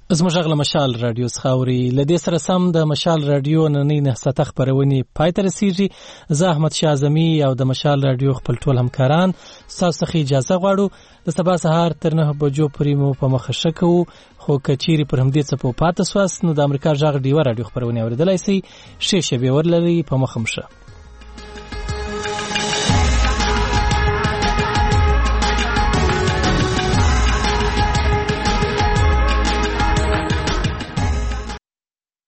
زموږ غږ له مشال رادیو څخه اوري. له دې سره سم د مشال رادیو نننۍ نهسته خپرونې پای ته رسیږي. زه احمد شاه اعظمي او د مشال رادیو خپل ټول همکاران ستاسو څخه اجازه غواړو. د سبا سهار تر 9 بجو پورې مو په مخه ښه کوو، خو که چیرې پر همدې څپو پاته سواست نو د امریکا غږ ډیوه رادیو خپرونې اورېدلی سئ. ښې شېبې ورلرئ، په مخه مو ښه.